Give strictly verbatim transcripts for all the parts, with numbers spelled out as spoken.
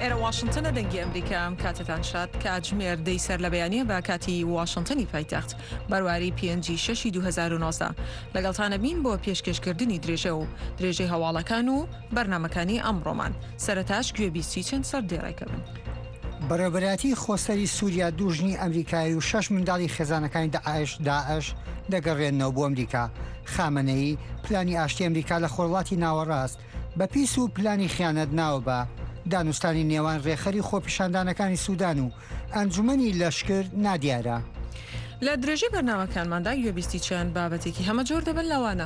ئێرە واشنگتنە دەنگی ئەمریکا ئەم کاتتان شاد کە ئاجمێر دەی سەر لە بەیانیە بە کاتی واشنگتنی پایتەخت بەرواری پێنج شەشی دوو هەزار و نۆزدە لەگەڵتانە بین بۆ پێشکەشکردنی درێژە و درێژەی هەواڵەکان و بەرنامەکانی ئەمڕۆمان. سەرەتاش گوێبیستی چەند سەر دێڕێکەبن. بەڕێوەبەراتی خۆسەری سووریا دوژنی ئەمریکایی و شەش منداڵی خێزانەکانی داعش داعش دەگەڕێنەوە بۆ ئەمریکا. خامنەی پلانی ئاشتی ئەمریکا لە خۆڵاتی ناوەڕاست بە پیس و پلانی خیانەت ناوە بە دانوستانی نێوان ڕێخەری خۆپیشاندانەکانی سوودان و ئەنجومەنی لەشکر نادیارە. لە درێژەی بەرنامەکانماندا گوێبیستی چەند بابەتێکی هەمە جۆر دەبن لەوانە.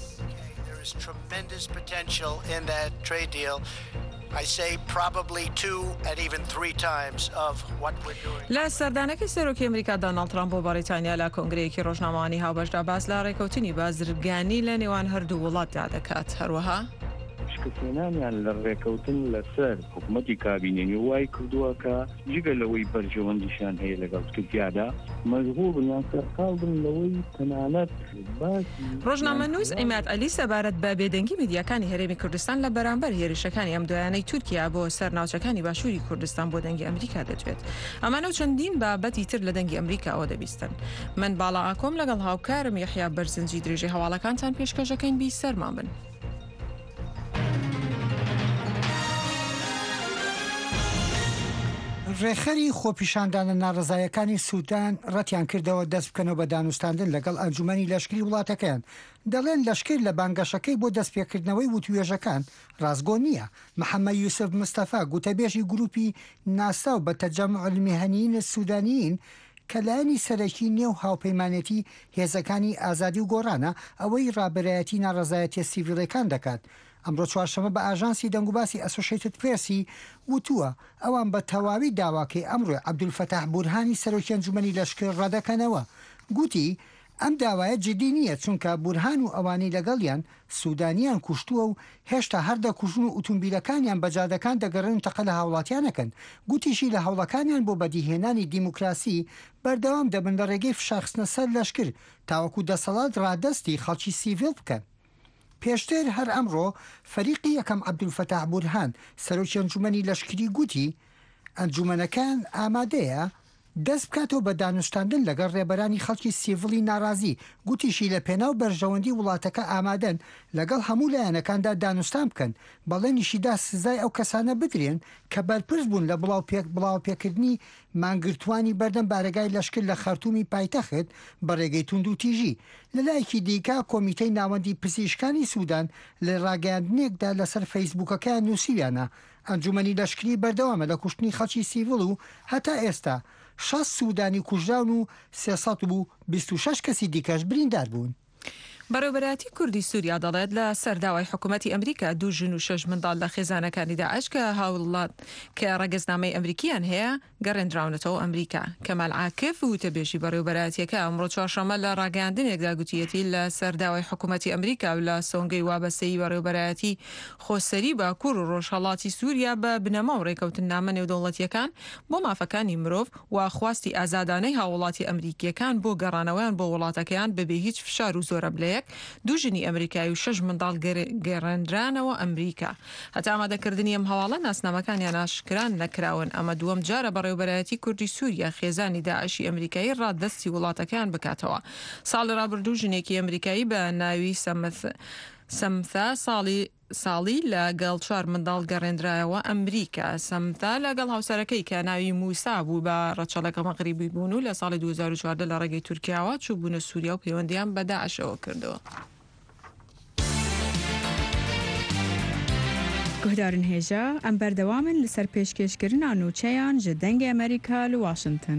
لە سەردانەکەی سەرۆکی ئەمریکا دۆناڵد ترامپ بۆ بەریتانیا لە کۆنگرەیەکی ڕۆژنامەوانی هاوبەشدا باس لە ڕێکەوتنی بازرگانی لە نێوان هەردوو وڵاتدا دەکات. هەروەها شکستێنانیان لە ڕێکەوتن لەسەر حکوومەتی کابینێنی وای کردووە کە جگە لەوەی بەرژەوەندیشان هەیە لەگەڵ تورکیادا مەجبوڕن سەرقاڵ بن لەوەی تەنانەت ڕۆژنامەنووس ئیماد عەلی سەبارەت بە بێدەنگی میدیاکانی هەرێمی کوردستان لە بەرامبەر هێرشەکانی ئەم دوایانەی تورکیا بۆ سەر ناوچەکانی باشووری کوردستان بۆ دەنگی ئەمریکا دەدوێت. ئەمانە و چەندین بابەتی تر لە دەنگی ئەمریکاەوە دەبیستن. من باڵا ئاکۆم لەگەڵ هاوکارم یەحیا بەرزنجی درێژەی هەواڵەکانتان پێشکەشەکەین بی سەرمان بن. ڕێخەری خۆپیشاندانە ناڕزایەکانی سوودان ڕەتیان کردەوە دەست بکەنەوە بە دانوستاندن لەگەڵ ئەنجومەنی لەشکری وڵاتەکەیان. دەڵێن لەشکر لە بانگەشەکەی بۆ دەستپێکردنەوەی وتوێژەکان ڕازگۆ نییە. محەممەد یوسف مستەفا گوتەبێژی گروپی ناسا و بە تەجەمع المیهەنیین سوودانیین کە لایەنی سەرەکی نێو هاوپەیمانێتی هێزەکانی ئازادی و گۆڕانە ئەوەی ڕابەرایەتی ناڕزایەتی سیڤیلەکان دەکات. ئەمڕۆ چوارشەمە بە ئاژانسی دەنگوباسی ئەسۆشیێتد پرێسی وتووە ئەوان بە تەواوی داواکەی ئەمڕۆ عەبدولفەتاح بورهانی سەرۆکی ئەنجومەنی لەشکر ڕەدەکەنەوە. گوتی ئەم داوایە جدی نییە چونکە بورهان و ئەوانی لەگەڵیان سوودانیان کوشتووە و هێشتا هەردەکوژن و ئۆتۆمبیلەکانیان بەجادەکان دەگەڕن تەقە لە هاوڵاتیانەکەن. گوتیشی لە هەوڵەکانیان بۆ بەدیهێنانی دیموکراسی بەردەوام دەبن لە ڕێگەی فشارخستنە سەر لەشکر تاوەکو دەسەڵات ڕادەستی خەڵکی سیڤیل بکەن. پێشتر هەر ئەمڕۆ فەریقی یەکەم عەبدولفەتاح بورهان سەرۆکی ئەنجومەنی لەشکری گوتی ئەنجومەنەکان ئامادەیە دەست بکاتەوە بە دانوستاندن لەگەڵ ڕێبەرانی خەڵکی سیڤڵی ناڕازی. گوتیشی لە پێناو بەرژەوەندی وڵاتەکە ئامادەن لەگەڵ هەموو لایەنەکاندا دانوستان بکەن بەڵێنیشیدا سزای ئەو کەسانە بدرێن کە بەرپرس بوون لە بڵاو پێکردنی مانگرتوانی بەردەم بارگای لەشکر لە خەرتومی پایتەخت بە ڕێگەی توند و تیژی. لەلایەکی دیکە کۆمیتەی ناوەندی پزیشکانی سوودان لە ڕاگەیاندنێکدا لەسەر فەیسبووکەکەیان نووسیویانە ئەنجومەنی لەشکری بەردەوامە لە کوشتنی خەڵکی سیڤڵ و هەتا ئێستا شەش سوودانی کوژراون و سێسەد و بیست و شەش کەسی دیکەش بریندار بوون. بەڕێوەبەراتی کوردی سووریا دەڵێت لە سەرداوای حکوومەتی ئەمریکا دوو ژن و شەش منداڵ لە خێزانەکانی داعش کە هاوڵات کە ڕەگەزنامەی ئەمریکیان هەیە گەڕێنراونەتەوە ئەمریکا. کەمال عاکف وتەبێژی بەڕێوەبەراتیەکە ئەمڕۆ چوارشەمە لە ڕاگەیاندنێکدا گوتیەتی لە سەرداوای حکوومەتی ئەمریکا و لە سۆنگەی وابەستەی بەڕێوەبەراتی خۆسەری باکوور و ڕۆژهەڵاتی سووریا بە بنەما و ڕێکەوتن نامە نێودەوڵەتیەکان بۆ مافەکانی مرۆڤ و خواستی ئازادانەی هاوڵاتی ئەمریکیەکان بۆ گەڕانەوەیان بۆ وڵاتەکەیان بەبێ هیچ فشار و زۆرە بلەیەک دوو ژنی ئەمریکایی و شەش منداڵ گەڕێنرانەوە ئەمریکا. هەتا ئامادەکردنی ئەم هەواڵە ناسنامەکانیان ئاشکران نەکراون. ئەمە دووەم جارە بەڕێوەبەرایەتی کوردی سووریا خێزانی داعشی ئەمریکایی ڕاددەستی وڵاتەکەیان بکاتەوە. ساڵی ڕابردوو ژنێکی ئەمریکایی بە ناوی سەمثا ساڵی ساڵی لەگەڵ چوار منداڵ گەڕێنرایەوە ئەمریکا. سەمتا لەگەڵ هاوسەرەکەی کە ناوی موسا بوو بە ڕەچەڵەکە مەغریبی بوون و لە ساڵی دوو هەزار و چواردە لە ڕێگەی تورکیاوە چوو بوونە سووریا و پەیوەندیان بە داعشەوە کردەوە. گوهدارن هێژە ئەم بەردەوامن لەسەر پێشکەشکردنا نوچەیان ji dengê ئەمریکا li Washington.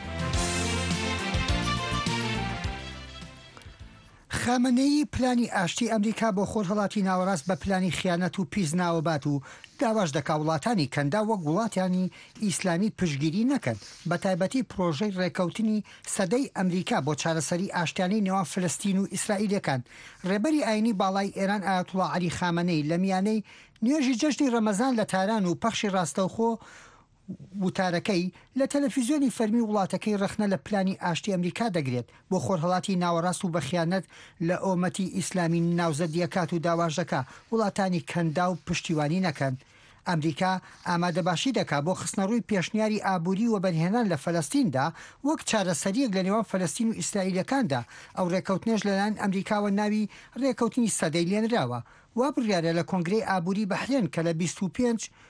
خامنەی پلانی ئاشتی ئەمریکا بۆ خۆرهەڵاتی ناوەڕاست بە پلانی خیانەت و پیس ناوەبات و داواش دەکا وڵاتانی کەندا وەک وڵاتانی ئیسلامی پشگیری نەکەن بە تایبەتی پرۆژەی ڕێکەوتنی سەدەی ئەمریکا بۆ چارەسەری ئاشتیانەی نێوان فلستین و ئیسرائیلەکان. ڕێبەری ئاینی باڵای ئێران ئایەتوڵا عەلی خامنەی لە میانەی نوێژی جەژنی ڕەمەزان لە تاران و پەخشی ڕاستەوخۆ وتارەکەی لە تەلەڤیزیۆنی فەرمی وڵاتەکەی ڕخنە لە پلانی ئاشتی ئەمریکا دەگرێت بۆ خۆرهەڵاتی ناوەڕاست و بەخیانەت لە ئۆمەتی ئیسلامی ناوزەدیەکات و داواژەکە وڵاتانی کەندا و پشتیوانی نەکەن. ئەمریکا ئامادەباشی دەکات بۆ خستنەڕووی پێشنیاری ئابووری و بەرهێنان لە فەلەستیندا وەک چارەسەریەک لە نێوان فەلەستین و ئیسرائیلەکاندا. ئەو ڕێکەوتنێژ لەلایەن ئەمریکاوە ناوی ڕێکەوتنی سەدەی لێنراوە. وا بڕیارە لە کۆنگرەی ئابووری بەحرێن کە لە بیست و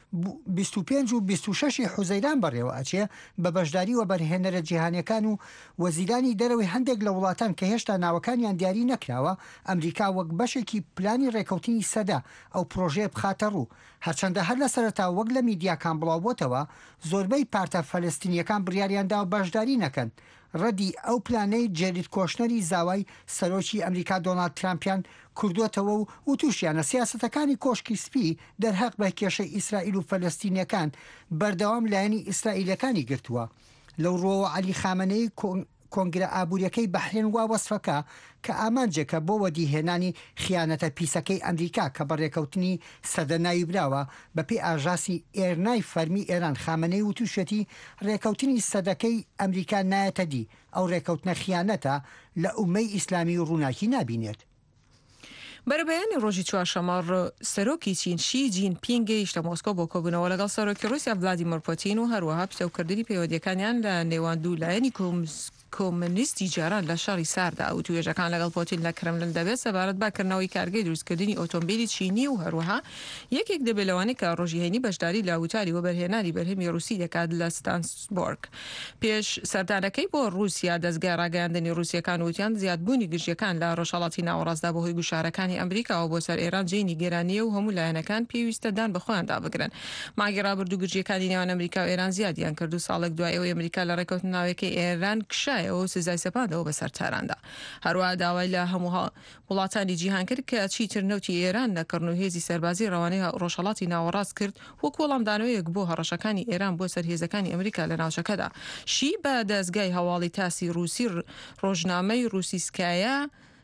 پێنج و بیست و شەش حوزەیران بەڕێوە ئەچێ بە بەشداری و بەرهێنەرە جیهانیەکان و وەزیرانی دەرەوەی هەندێک لە وڵاتان کە هێشتا ناوەکانیان دیاری نەکراوە ئەمریکا وەک بەشێکی پلانی ڕێکەوتنی سەدا ئەو پرۆژەیە بخاتە ڕوو. هەرچەندە هەر لە سەرەتا وەک لە میدیاکان بڵاو بۆتەوە زۆربەی پارتە فەلەستینیەکان بڕیاریاندا و بەشداری نەکەن. ڕەدی ئەو پلانەی جێریت کۆشنەری زاوای سەرۆکی ئەمریکا دۆناڵد ترامپیان کردوتەوە و وتوشیانە سیاسەتەکانی کۆشکی سپی دەرهەق بە کێشەی ئیسرائیل و فەلەستینیەکان بەردەوام لایەنی ئیسرائیلەکانی گرتووە. لەو ڕۆوە عەلی خامنەی کۆنگرە ئابوووریەکەی بەحرێن وا وەسفەکە کە ئامانجێکە بۆ وەدیهێنانی خیانەتە پیسەکەی ئەمریکا کە بە ڕێکەوتنی سەدە ناوی براوە بەپێی ئاژاسی ئێرنای فەرمی ئێران. خامنەی وتوشێتی ڕێکەوتنی سەدەکەی ئەمریکا نایەتە دی، ئەو ڕێکەوتنە خیانەتە لە ئومەی ئیسلامی و ڕووناکی نابینێت. بەرەبەیانی ڕۆژی چوارشەمە سەرۆکی چین شی جین پینگ گەیشتە مۆسکۆ بۆ کۆبوونەوە لەگەڵ سەرۆکی رووسیا ڤلادیمیر پوتین و هەروەها پسەوکردنی پەیوەندیەکانیان لە نێوان دوو لایەنی کۆمونیستی جاران لە شەڕی ساردا و توێژەکان لەگەڵ پۆتین لە کرملن دەبێت سەبارەت باکردنەوەی کارگەی دروستکردنی ئۆتۆمبیلی چینی و هەروەها یەکێک دەبێت لەوانەی کە ڕۆژی هەینی بەشداری لە وتاری و بەرهێنانی بەرهەمی رووسی دەکات لە ستانسبورگ. پێش سەردانەکەی بۆ رووسیا دەستگای ڕاگەیاندنی رووسیەکان وتیان زیادبوونی گژیەکان لە ڕۆژهەڵاتی ناوەڕاستدا بەهۆی گوشارەکانی ئەمریکاوە بۆ سەر ئێران جێنی گێرانیە و هەموو لایەنەکان پێویستە دان بەخۆیاندا بگرن. مانگی ڕابردوو گژیەکانی نێوان ئەمریکا و ئێران زیادیان کرد و ساڵێک دوای ئەوەی ئەمریکا لە ڕێکەوتناوەکەی ئێران کشایەوە سزای سەپاندەوە بەسەر تاراندا. هەروەها داوای لە هەموو وڵاتانی جیهان کرد کە چیتر نەوتی ئێران نەکردن و هێزی سەربازی ڕەوانەی ڕۆژهەڵاتی ناوەڕاست کرد وەک وەڵامدانەوەیەک بۆ هەڕەشەکانی ئێران بۆ سەر هێزەکانی ئەمریکا لە ناوچەکەدا. شی بە دەستگای هەواڵی تاسی رووسی ڕۆژنامەی رووسیسکایە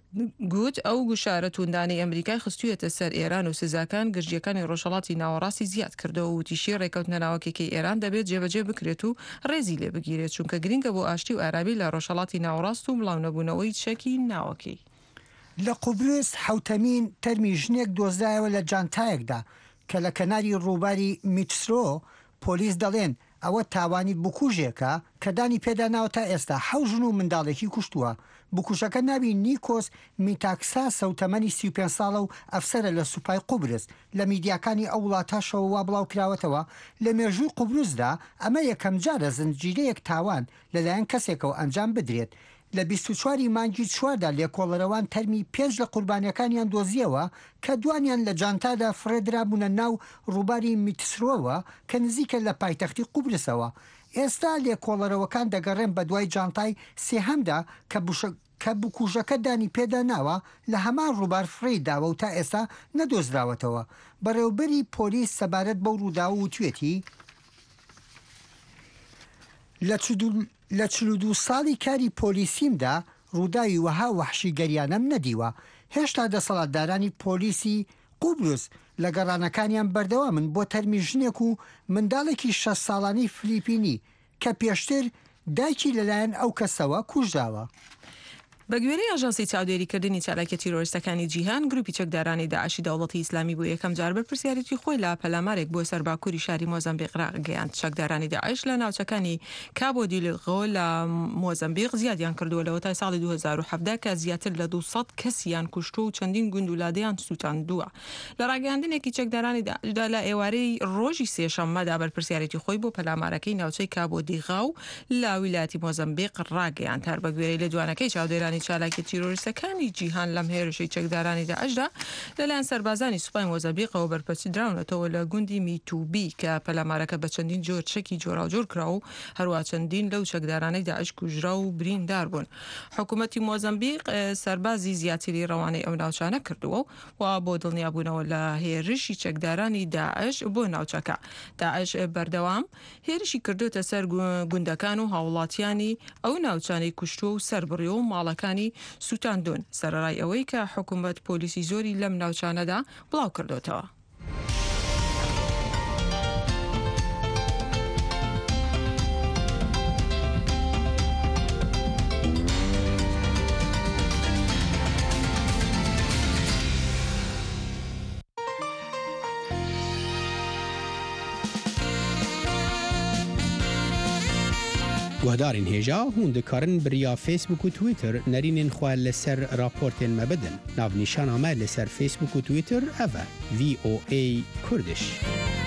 گوت ئەو گوشارە توندانی ئەمریکای خستوویەتە سەر ئێران و سزاکان گرژیەکانی ڕۆژهەڵاتی ناوەڕاستی زیاد کردەوە و تیشی ڕێکەوتنە ناوەکێکی ئێران دەبێت جێبەجێ بکرێت و ڕێزی لێ بگیرێت چونکە گرنگە بۆ ئاشتی و ئارابی لە ڕۆژهەڵاتی ناوەڕاست و بڵاو نەبوونەوەی چەکی ناوەکەی. لە قوبرس حوتەمین تەرمی ژنێک دۆزدایەوە لە جانتایەکدا کە لە کەناری ڕووباری میتسرۆ پۆلیس دەڵێن ئەوە تاوانی بکوژێکە کە دانی پێدا ناوە تا ئێستا حەوت ژن و منداڵێکی کوشتووە. بکوژەکە ناوی نیکۆس میتاکسا سەوتەمەنی سی و پێنج ساڵە و ئەفسەرە لە سوپای قوبرس. لە میدیاکانی ئەو وڵاتاشەوە وا بڵاو کراوەتەوە لە مێژووی قوبرسدا ئەمە یەکەم جارە زنجیرەیەک تاوان لەلایەن کەسێکەوە ئەنجام بدرێت. لە بیست و چواری مانگی چواردا لێکۆڵەرەوان تەرمی پێنج لە قوربانیەکانیان دۆزیەوە کە دوانیان لە جانتادا فرێدرابوونە ناو ڕووباری میتسرۆوە کە نزیکە لە پایتەختی قوبرسەوە. ئێستا لێکۆڵەرەوەکان دەگەڕێن بە دوای جانتای سێهەمدا کە بکوژەکە دانی پێدا ناوە لە هەمان ڕووبار فڕی داوە و تا ئێستا نەدۆزراوەتەوە. بەڕێوبەری پۆلیس سەبارەت بەو ڕووداوە وتوێتی لە چل و دوو ساڵی کاری پۆلیسیمدا ڕووداوی وەها وەحشی گەریانەم نەدیوە. هێشتا دەسەڵاتدارانی پۆلیسی قوبرس لە گەڕانەکانیان بەردەوامن بۆ تەرمی ژنێک و منداڵێکی شەش ساڵانی فلیپینی کە پێشتر دایکی لەلایەن ئەو کەسەوە کوژراوە. بە گوێرەی ئاژانسی چاودێریکردنی چالاکیە تیرۆریستەکانی جیهان گروپی چەکدارانی داعشی دەوڵەتی ئیسلامی بۆ یەکەم جار بە پرسیارەتی خۆی لە پەلامارێک بۆ سەرباکووری شاری مۆزەمبیق ڕاگەیاند. چەکدارانی داعش لە ناوچەکانی کابۆ دیلغۆ لە مۆزەمبیق زیادیان کردووە لەوە تا ساڵی دوو هەزار و حەڤدا کە زیاتر لە دووسەد کەسیان کوشتۆ و چەندین گوندولادەیان سوتاندووە. لە ڕاگەیاندنێکی چەکدارانی داعشدا لە ئێوارەی ڕۆژی سێشەممەدا بەرپرسیارەتی خۆی بۆ پەلامارەکەی ناوچەی کابۆ دیغاو لە ویلایەتی مۆزەمبیق ڕاگەیاند. هەر بە گوێرەی لە دوانەکەی چاودێرانی چالاکی تیرۆریستەکانی جیهان لەم هێرشەی چەکدارانی داعشدا لەلایەن سەربازانی سوپای مۆزەمبیقەوە بەرپرسی دراونەتەوە لە گوندی میتوبی کە پەلامارەکە بە چەندین جۆر چەکی جۆراوجۆر کرا و هەروە چەندین لەو چەکدارانەی داعش کوژرا و بریندار بوون. حکوومەتی مۆزەمبیق سەربازی زیاتری ڕەوانەی ئەو ناوچانە کردووە و بۆ دڵنیابوونەوە لە هێرشی چەکدارانی داعش بۆ ناوچەکە. داعش بەردەوام هێرشی کردوتە سەر گوندەکان و هاوڵاتیانی ئەو ناوچانەی کوشتووە و سەربڕیۆ و ماڵەکانی سوتاندون سەرڕای ئەوەی کە حکوومەت پۆلیسی زۆری لەم ناوچانەدا بڵاو کردوتەوە. گهدارین هیجا هون دکارن بریا فیسبوک و تویتر نرینین خواه لسر راپورتین مبدن. ناو نشان آمه لسر فیسبوک و تویتر اوه وی او ای کردش.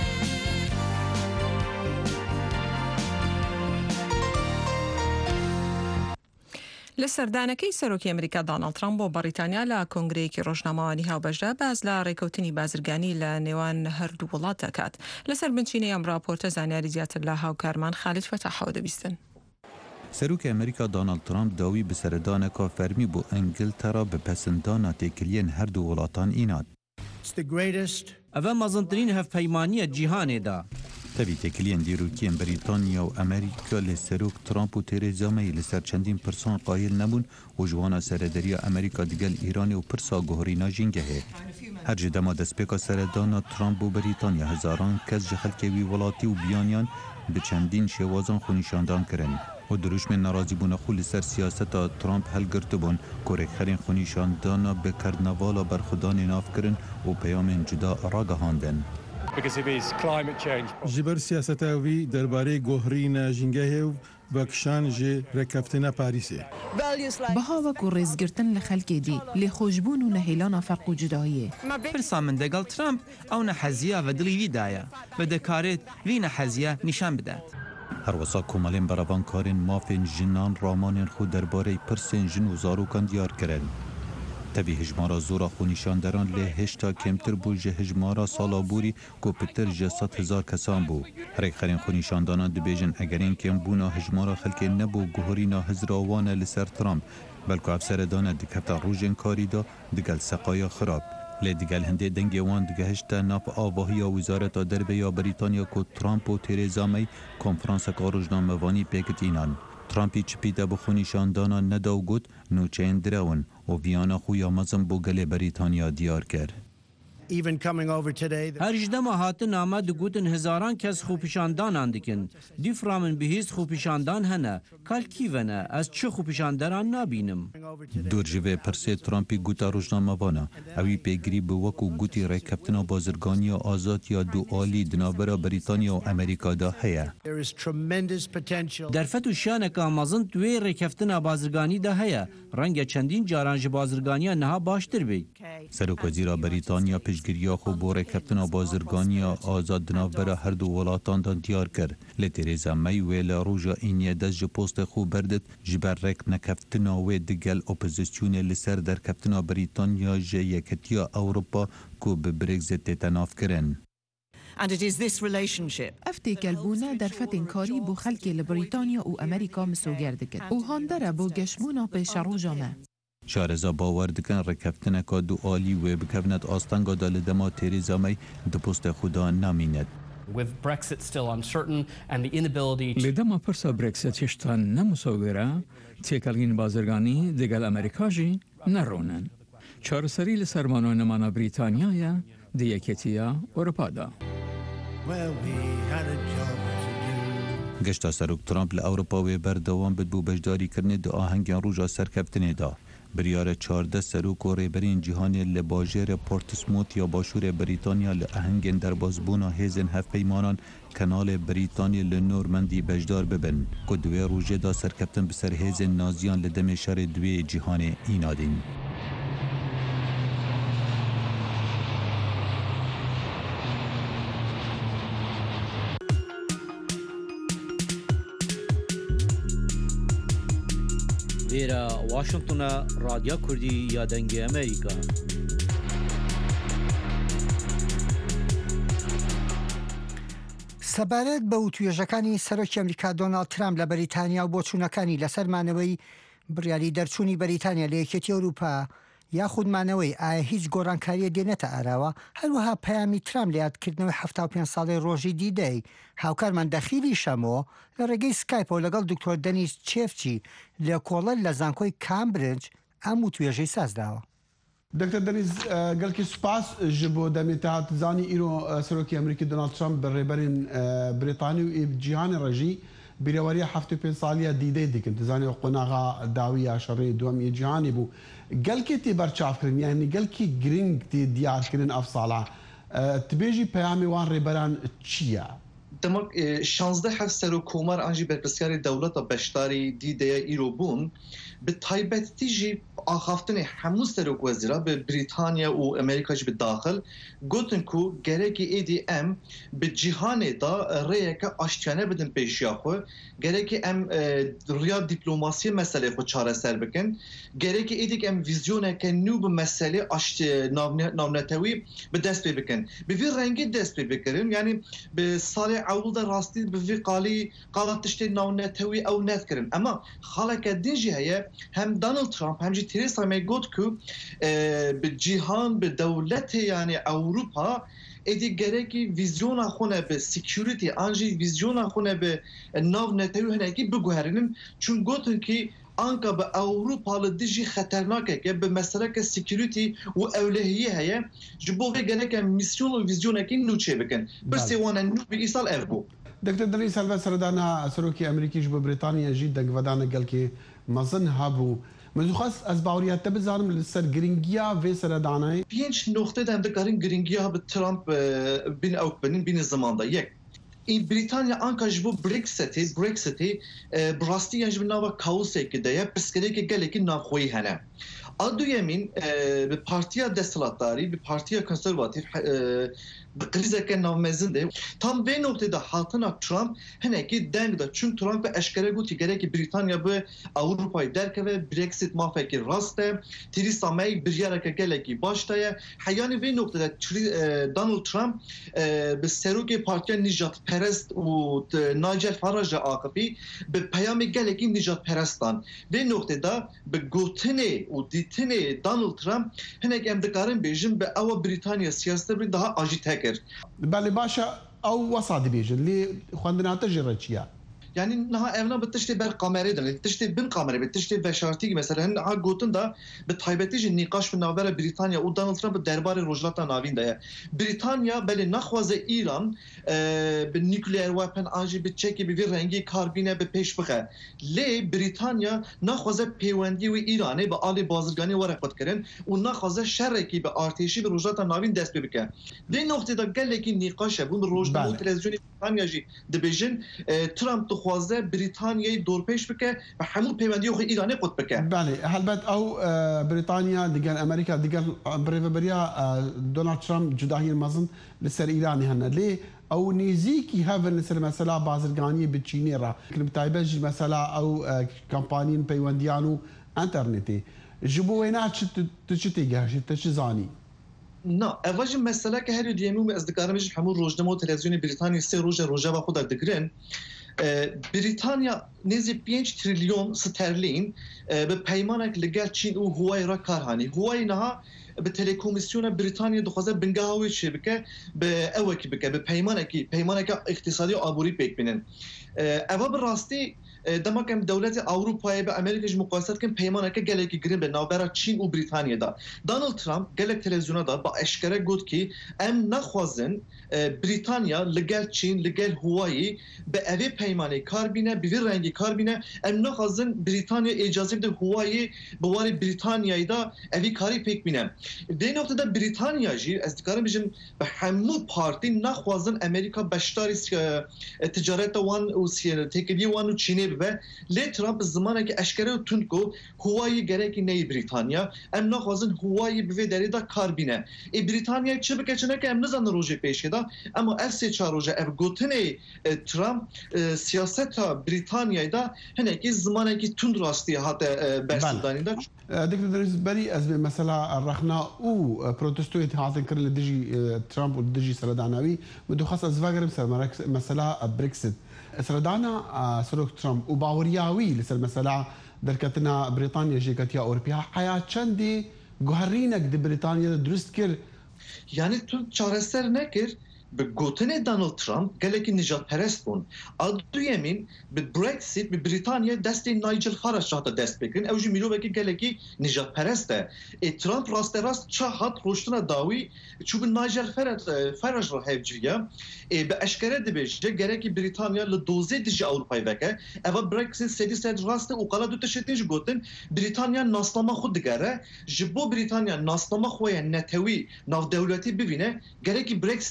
لەسەردانەکەی سەرۆکی ئەمریکا دۆناڵد ترامپ بۆ بەریتانیا لە کۆنگرەیەکی ڕۆژنامەوانی هاوبەشدا باز لە ڕێکەوتنی بازرگانی لە نێوان هەردوو وڵات دەکات. لەسەر بنچینەی ئەم راپۆرتە زانیاری زیاتر لە هاوکارمان خالد فەتاحەوە دەبیستن. سەرۆکی ئەمریکا دۆناڵد ترامپ داوی بەسەردانەکە فەرمی بۆ ئەنگلتەرا بە پەسەندانە تێکلیەن هەردوو وڵاتان ئینات. ئەvە مەزنترین هەفپەیمانیە جیهانێدا. تەوی تێکلیەن دیروکیان بەریتانیا و ئەمریکا لە سەرۆک ترامپ و تێرێزا مەی لەسەر چەندین پرسان قایل نەبوون و جوانە سەرەدەریە ئەمریکا دگەل ئیرانی و پرسا گۆهڕینا ژینگەهەیە. هەرجێ دەما دەستپێکا سەردانا ترامپ و بەریتانیا هەزاران کەس ji خەلکێوی وڵاتی و بیانیان bi çendîn şêwazan xwînîşandan kirin û dirûjmên nerazîbûna xwe li ser siyaseta Trump helgirtibûn ku rêkxerên xwînîşandana bi karnavala berxwedanê nav kirin û peyamên cuda ragihandin. ji ber siyaseta wî derbarê gohrîna jîngehê ve kişan ji rekeftina Parîsê. Biha wekû rêzgirtin li xelkê dî, lêxweşbûn û nehêlana feq û cudayiyê. Pirsa min degal Trump ew neheziya ve dilî wî daye ve dikaret vî neheziya nîşan bide. Herwesa komelên berevankarên mafên jinan ramanên xwe derbarê pirsên jin û zarokan diyar kirin. Tevî hejmara zora xwînîşanderan lê hêşta kêmtir bû ji hejmara sala borî ku pitir ji sed hezar kesan bû. Rêkxerên xwînîşandanan dibêjin egerên kêmbûna hejmara xelkê nebû guhorîna hizra wan e li ser Trump, belku ev seredana dikefta rojên karî da digel seqaya xirab. Lê digel hindê dengê wan digehişte nav avahiya Wîzareta Derve ya Brîtanya ku Trump û Theresa May konferanseka rojnamevanî pêketînan. Trumpî çipî de bi xwînîşandana neda û got nûçeyên direwin û viyana xwe ya mezin bû gelê Brîtanya diyar kir. Her ji dema hatin ama digutin hezaran kes xwepîşandanan dikin. Dîfra min bihîst xwepîşandan hene. Kal kîvene ez çi xwepîşanderan nabînim. Dûr ji vê pirsê Trumpî gota rojnamevana ewî pêgirî bi wekû gotî rêkeftina bazirganiya azad ya dualî di navbera Brîtanya û Amerîka da heye. Derfet û şiyaneka mezin wê rêkeftina bazirganî de heye. Renge çendîn caran ji bazirganiya niha baştir bê. Serokvezîra Brîtanya piştgiriya xwe bo rêkeftina bazirganiya azad di navbera her du welatan da diyar kir. Lê Theresa May wê li roja îniye dest ji postê xwe berdit ji ber rêknekeftina wê digel opozisyonê li ser derkeftina Brîtanya ji Yeketiya Ewropa ku bi Brexitê te navkirin. Ev têkelbûne derfetên karî bû xelkê li Brîtanya û Amerîka misoger dikin û handere bo geşbûna pêşeroja me. Şareza bawer dikin rêkeftineka dualî wê bikevnet astenga da li dema Theresa May di postê xwe da namînet. Li dema pirsa Brexit hêşta nemusawir e, têkelîn bazirganî digel Amerîka jî neronin. Çareserî li ser manonemana Brîtanyayê di Yeketiya Ewropa da. Geşta Serok Trump li Ewropa wê berdewam bid bû beşdarîkirinê di ahengên roja serkeftinê da. Biryara çardeh serok û rêberên cîhanê li bajêrê Portsmouth ya başûrê Brîtanya li ahengên derbasbûna hêzên hevpeymanan Kenalê Brîtanyê li Normandî bejdar bibin ku di wê rojê da serkeftin bi ser hêzên naziyan li demê şerê duwê cîhanê înadîn. Lêra Washington'a Radya Kurdî ya dengê Amerîka. سەبارەت بە وتوێژەکانی سەرۆکی ئەمریکا دۆناڵد ترامپ لە بەریتانیا و بۆچوونەکانی لەسەرمانەوەی بڕیاری دەرچوونی بەریتانیا لە یەکێتی ئەوروپا یاخودمانەوەی ئایا هیچ گۆڕانکاریە دێنێتە ئاراوە هەروەها پەیامی ترامپ لە یادکردنەوەی هەفتاد و پێنج ساڵی ڕۆژی دیدەی هاوکارمان دەخیلی شەمۆ لە ڕێگەی سکایپەوە لەگەڵ دکتۆر دەنیس چێفچی لە کۆڵەر لە زانکۆی کامبرج ئەم وتوێژەی سازداوە. دکتر دەنیز گەلکی سوپاس ji bo demê te hat zanî îro Serokê Amerîkî Donald Trump bi rêberên Brîtanî û cîhanê re jî bîrewariya heftê pênc saliya dîdê dikin. Tu zanî qonaxa dawî ya şerê duhemî cîhanê bû. Gelkê tê berçavkirin yanî gelkî giring tê diyarkirin ev sala. Tu bêjî peyamê wan rêberan çi ye? دمک شانزده هفت سروکومار آنجی برپرسیاری دولت بشتاری دیده ایرو بون به تایبتی جی آخافتن همو سروک وزیرا به بریتانیا و امریکا جی به داخل گوتن کو گرکی ای دی ام به جهان دا ریه که آشتیانه بدن پیشیا خو گرکی ام ریا دیپلوماسی مسئله خو چاره سر بکن گرکی ای دی ام ویزیونه که نو به مسئله آشت نامنتوی به دست بکن به وی رنگی دست بکرن یعنی به سال اول دا راستی به وی قالی قالت تشتی نامنتوی او نت کرن اما خالق دینجی هیا هم دونالد ترامپ هم جی تریسا می گفت که به جهان به دولت یعنی اروپا ایدی گرکی ویزیون خونه به سکیوریتی آنجی ویزیون خونه به ناو نتوی هنگی بگوهرینن چون گفتن که آنکا به اروپا لدیجی خطرناکه که به مسئله که سکیوریتی و اولهیه هیا جبوه گرک میسیون و ویزیون اکی نوچه بکن بس وانا نو به ایسال افبو دکتر دریس هلوه سردانا سروکی امریکی جبو بریتانیا جید دنگ ودانا گل که مزن هابو منذ خاص از باوریات تبزارم لسر گرینگیا و سردانای پینچ نقطه دم دکارین گرینگیا به ترامپ بین اوک بین بین زمان دا یک این بریتانیا آنکا جبو برکسیتی برکسیتی براستی یعنی جبو ناوا کاوسه که دایه پسکره که گله که ناخوی هنه ادو یمین به پارتیا دستلاتداری به پارتیا کنسرواتیف به krize که نامزنده tam به نقطه ده هاتنا ترامپ هنگی دنگ ده چون ترامپ اشکره گویی گره که بریتانیا به اروپای درکه و برکسیت مافکی راسته تریسا می بریاره که گله کی باشته حیانی به نقطه ده دونالد ترامپ به سروک پارتیا نجات پرست و نایجل فاراج عاقبی به پیام گله کی نجات پرستان به نقطه ده به گوتنه و دیتنه دونالد ترامپ هنگی ام دکارن بیشتر به او بریتانیا سیاست بری daha ajite بله باشه او وسط بیجن لی خواندنا تجربه چیه yani naha evna bitişte ber kamerayı da bitişte bin kamera bitişte veşarti mesela ha gotun da be taybetici nikaş ve navbera Britanya u Donald Trump derbarı rojlata navinde ya Britanya beli naxwaze İran be nükleer weapon aji be çeki bir rengi karbine be peş bıxa le Britanya naxwaze peyvendi ve İran'ı be ali bazırgani waraqat kirin u naxwaze şerreki be arteşi be rojlata navin dest bibike de noktada geleki nikaş bu rojda televizyonu Britanya ji dibejin Trump خوازه بریتانیای دورپیش بکه و همون پیوندی خو ایرانی قط بکه بله البته او بریتانیا دیگر امریکا دیگر بریوریا دونالد ترامپ جداهی مزن لسر ایرانی هنه لی او نزیکی هفن لسر مثلا بازرگانی بچینی را کلم تایبج مثلا او کمپانین پیوندیانو انترنتی جبوینا چتی گهشی تچزانی نه اواج مسئله که هر دیمو از دکارمش همون روزنامه و تلویزیون بریتانیا سه روز روزا با خود دگرن بریتانیا نزدیک پنج تریلیون سترلین به پیمانک لگل چین و هوای را کارهانی هوای نه به تلکمیسیون بریتانیا دخواسته بنگاهوی چه بکه به اوکی بکه به پیمانکی پیمانک اقتصادی آبوری پیک بینن اوا به راستی دمکم دولت اروپایی به امریکا مقایسه کن پیمانه که گلکی گرین به نوبر چین و بریتانیا دا دونالد ترامپ گلک تلویزیون دا با اشکره گفت که ام نخوازن بریتانیا لگل چین لگل هوایی به اوی پیمانه کاربینه به وی رنگی کاربینه ام نخوازن بریتانیا اجازه بده هوایی به واری بریتانیایی دا اوی کاری پیک بینه در نقطه دا بریتانیا جی از دیگران بیشتر به همو پارتی نخوازن امریکا بشتاری تجارت وان و تکیه وان و چینه و لی ترامپ زمانی که اشکره و تند کو هوایی گرکی نی بریتانیا ام نخوازن هوایی به دری دا کار بینه ای بریتانیا چه بکه چنه که ام نزن روژه پیش کده اما اف سه چهار روژه اف گوتنه ترامپ سیاست بریتانیای دا هنه که زمانی که تند راستی حتی بحثدانی دا دکتر دریس بری از به مثلا رخنا او پروتستوی هاتن کرد لدیجی ترامپ و لدیجی سردانوی بدو خاص از وگرم سر مثلا بريكسيت سردانا سروك ترامب وباورياوي لسر مثلا دركتنا بريطانيا جيكاتيا أوروبيا حياة چندي گوهرينك دي بريطانيا درست كر يعني تو چارستر نكر به گوتن دونالد ترامپ گلکی نجات پرست بون ادو یمین به برکسیت به بریتانیا دست نایجل فاراج شاته دست بکن اوجی میلو بکی گلکی نجات پرسته ای ترامپ راست راست چهات روشتنا داوی چوب نایجل فاراج فاراج رو هفجیه ای به اشکره دبیجه گلکی بریتانیا لدوزه دیجی اروپای وکه اوا برکسیت سدی سد راست او قلا دو تشتیج گوتن بریتانیا ناسنامه خود دگره جبو بریتانیا ناسنامه خوی نتوی ناو دولتی ببینه گلکی برکسیت درک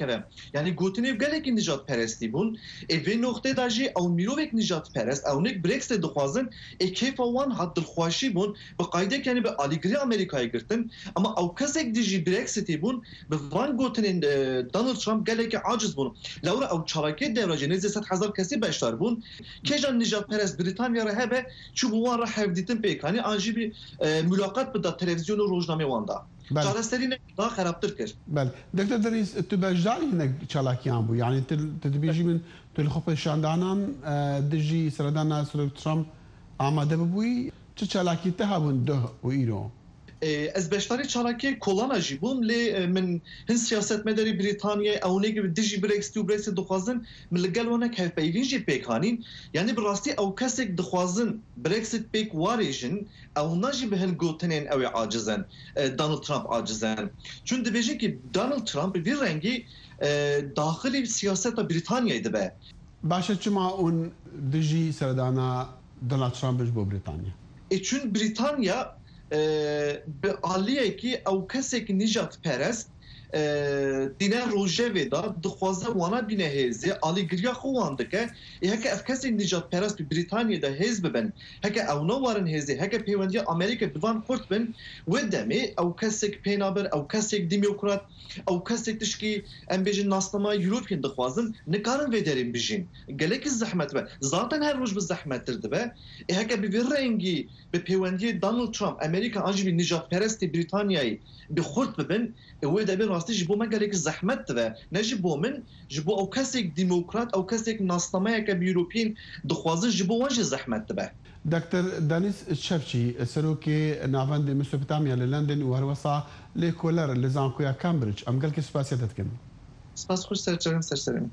دکره یعنی گوتنی گلک نجات پرستی بون اوی نقطه داجی او میروک نجات پرست او نک برکس دخوازن ای کیف وان حد دلخواشی بون به قاعده کنی به آلیگری امریکای گرتن اما او کسک دیجی برکس تی بون به وان گوتن دونالد ترامپ گلک عاجز بون لورا او چراکی دراجه نزد صد هزار کسی بشتر بون که جان نجات پرست بریتانیا رهبه چوب وان را حفظیتن پیکانی آنجی بی ملاقات بده تلویزیون و روزنامه واندا چارەسەری دا خراپتر کرد. بله دکتر دەریز تو بەشداری هینە چالاکیان بوو یعنی تدبیژی من تو لە خۆپێشاندانان دژی سەردانا سەرۆک ترامپ ئامادە ببووی چ چالاکی تە هەبوون دۆ و ئیرۆ Ez beştari çalaki kolana jibun le min hin siyasetmedari Britanya awnek bi dijî Brexit û Brexit dixwazin min li gel wanek hevpeyvîn jî pêk hanîn yani bi rastî ew kesek dixwazin Brexit pêk warê jin ew najî bi hin gotinên ew ê acizin Donald Trump acizin çün dibêje ki Donald Trump vî rengî daxilî siyaseta Britanyayê dibe. Baş e çima hûn dijî serdana Donald Trump ji bo Britanya. E çün Britanya به عالیه که او کسی که نجات پرست دینه روژه دا دخوازه وانا بینه هزه عالی گریا خوانده که هکه اف کسی نجات پرست به بریتانیا ده هز ببن هکه او نوارن هزه هکه پیوندی امریکا دوان خورد بن و دمه او کسی که پینابر او کسی که دیموکرات او کسی که تشکی ام بیجن ناسنما یوروپین دخوازن نکارن ویدرین بیجین گله که زحمت به ذاتن هر روز به زحمت ترده به هکه به رنگی به پیوندی دونالد ترامپ امریکا آنجی به نجات پرستی بریتانیایی به خورد ببن و دبی راستی جبو ما گله که زحمت ده نجی بو من جبو او کسی که دیموکرات او کسی که ناسنما که به یوروپین دخوازن جبو واجه زحمت ده. دکتر دانیس شفچی سروکی ناوند مسوپتامیا لندن و هروسا لکولر لزانکویا کامبریج ام گل که سپاسیت کن. سپاس خوش سرچرم سرچرم.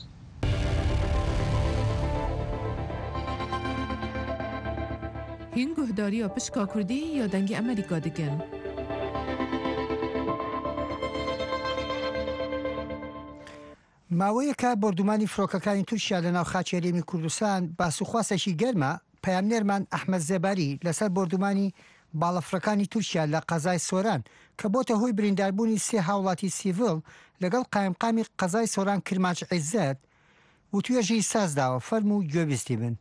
هین گهداری و پشکا کردی یا دنگ امریکا دکن. ماوەیەکە بردومانی فڕۆکەکانی تورکیا لە ناو خاچی هەرێمی کوردستان باسوخواستێکی گەرمە پەیامنێرمان ئەحمەد زێباری لەسەر بردومانی باڵەفڕەکانی تورکیا لە قەزای سۆران کە بۆتە هۆی برینداربوونی سێ هاوڵاتی سیڤڵ لەگەڵ قایمقامی قەزای سۆران کرماچ عیززەت و توێژی سازداوە فەرم و گوێبیستی بن.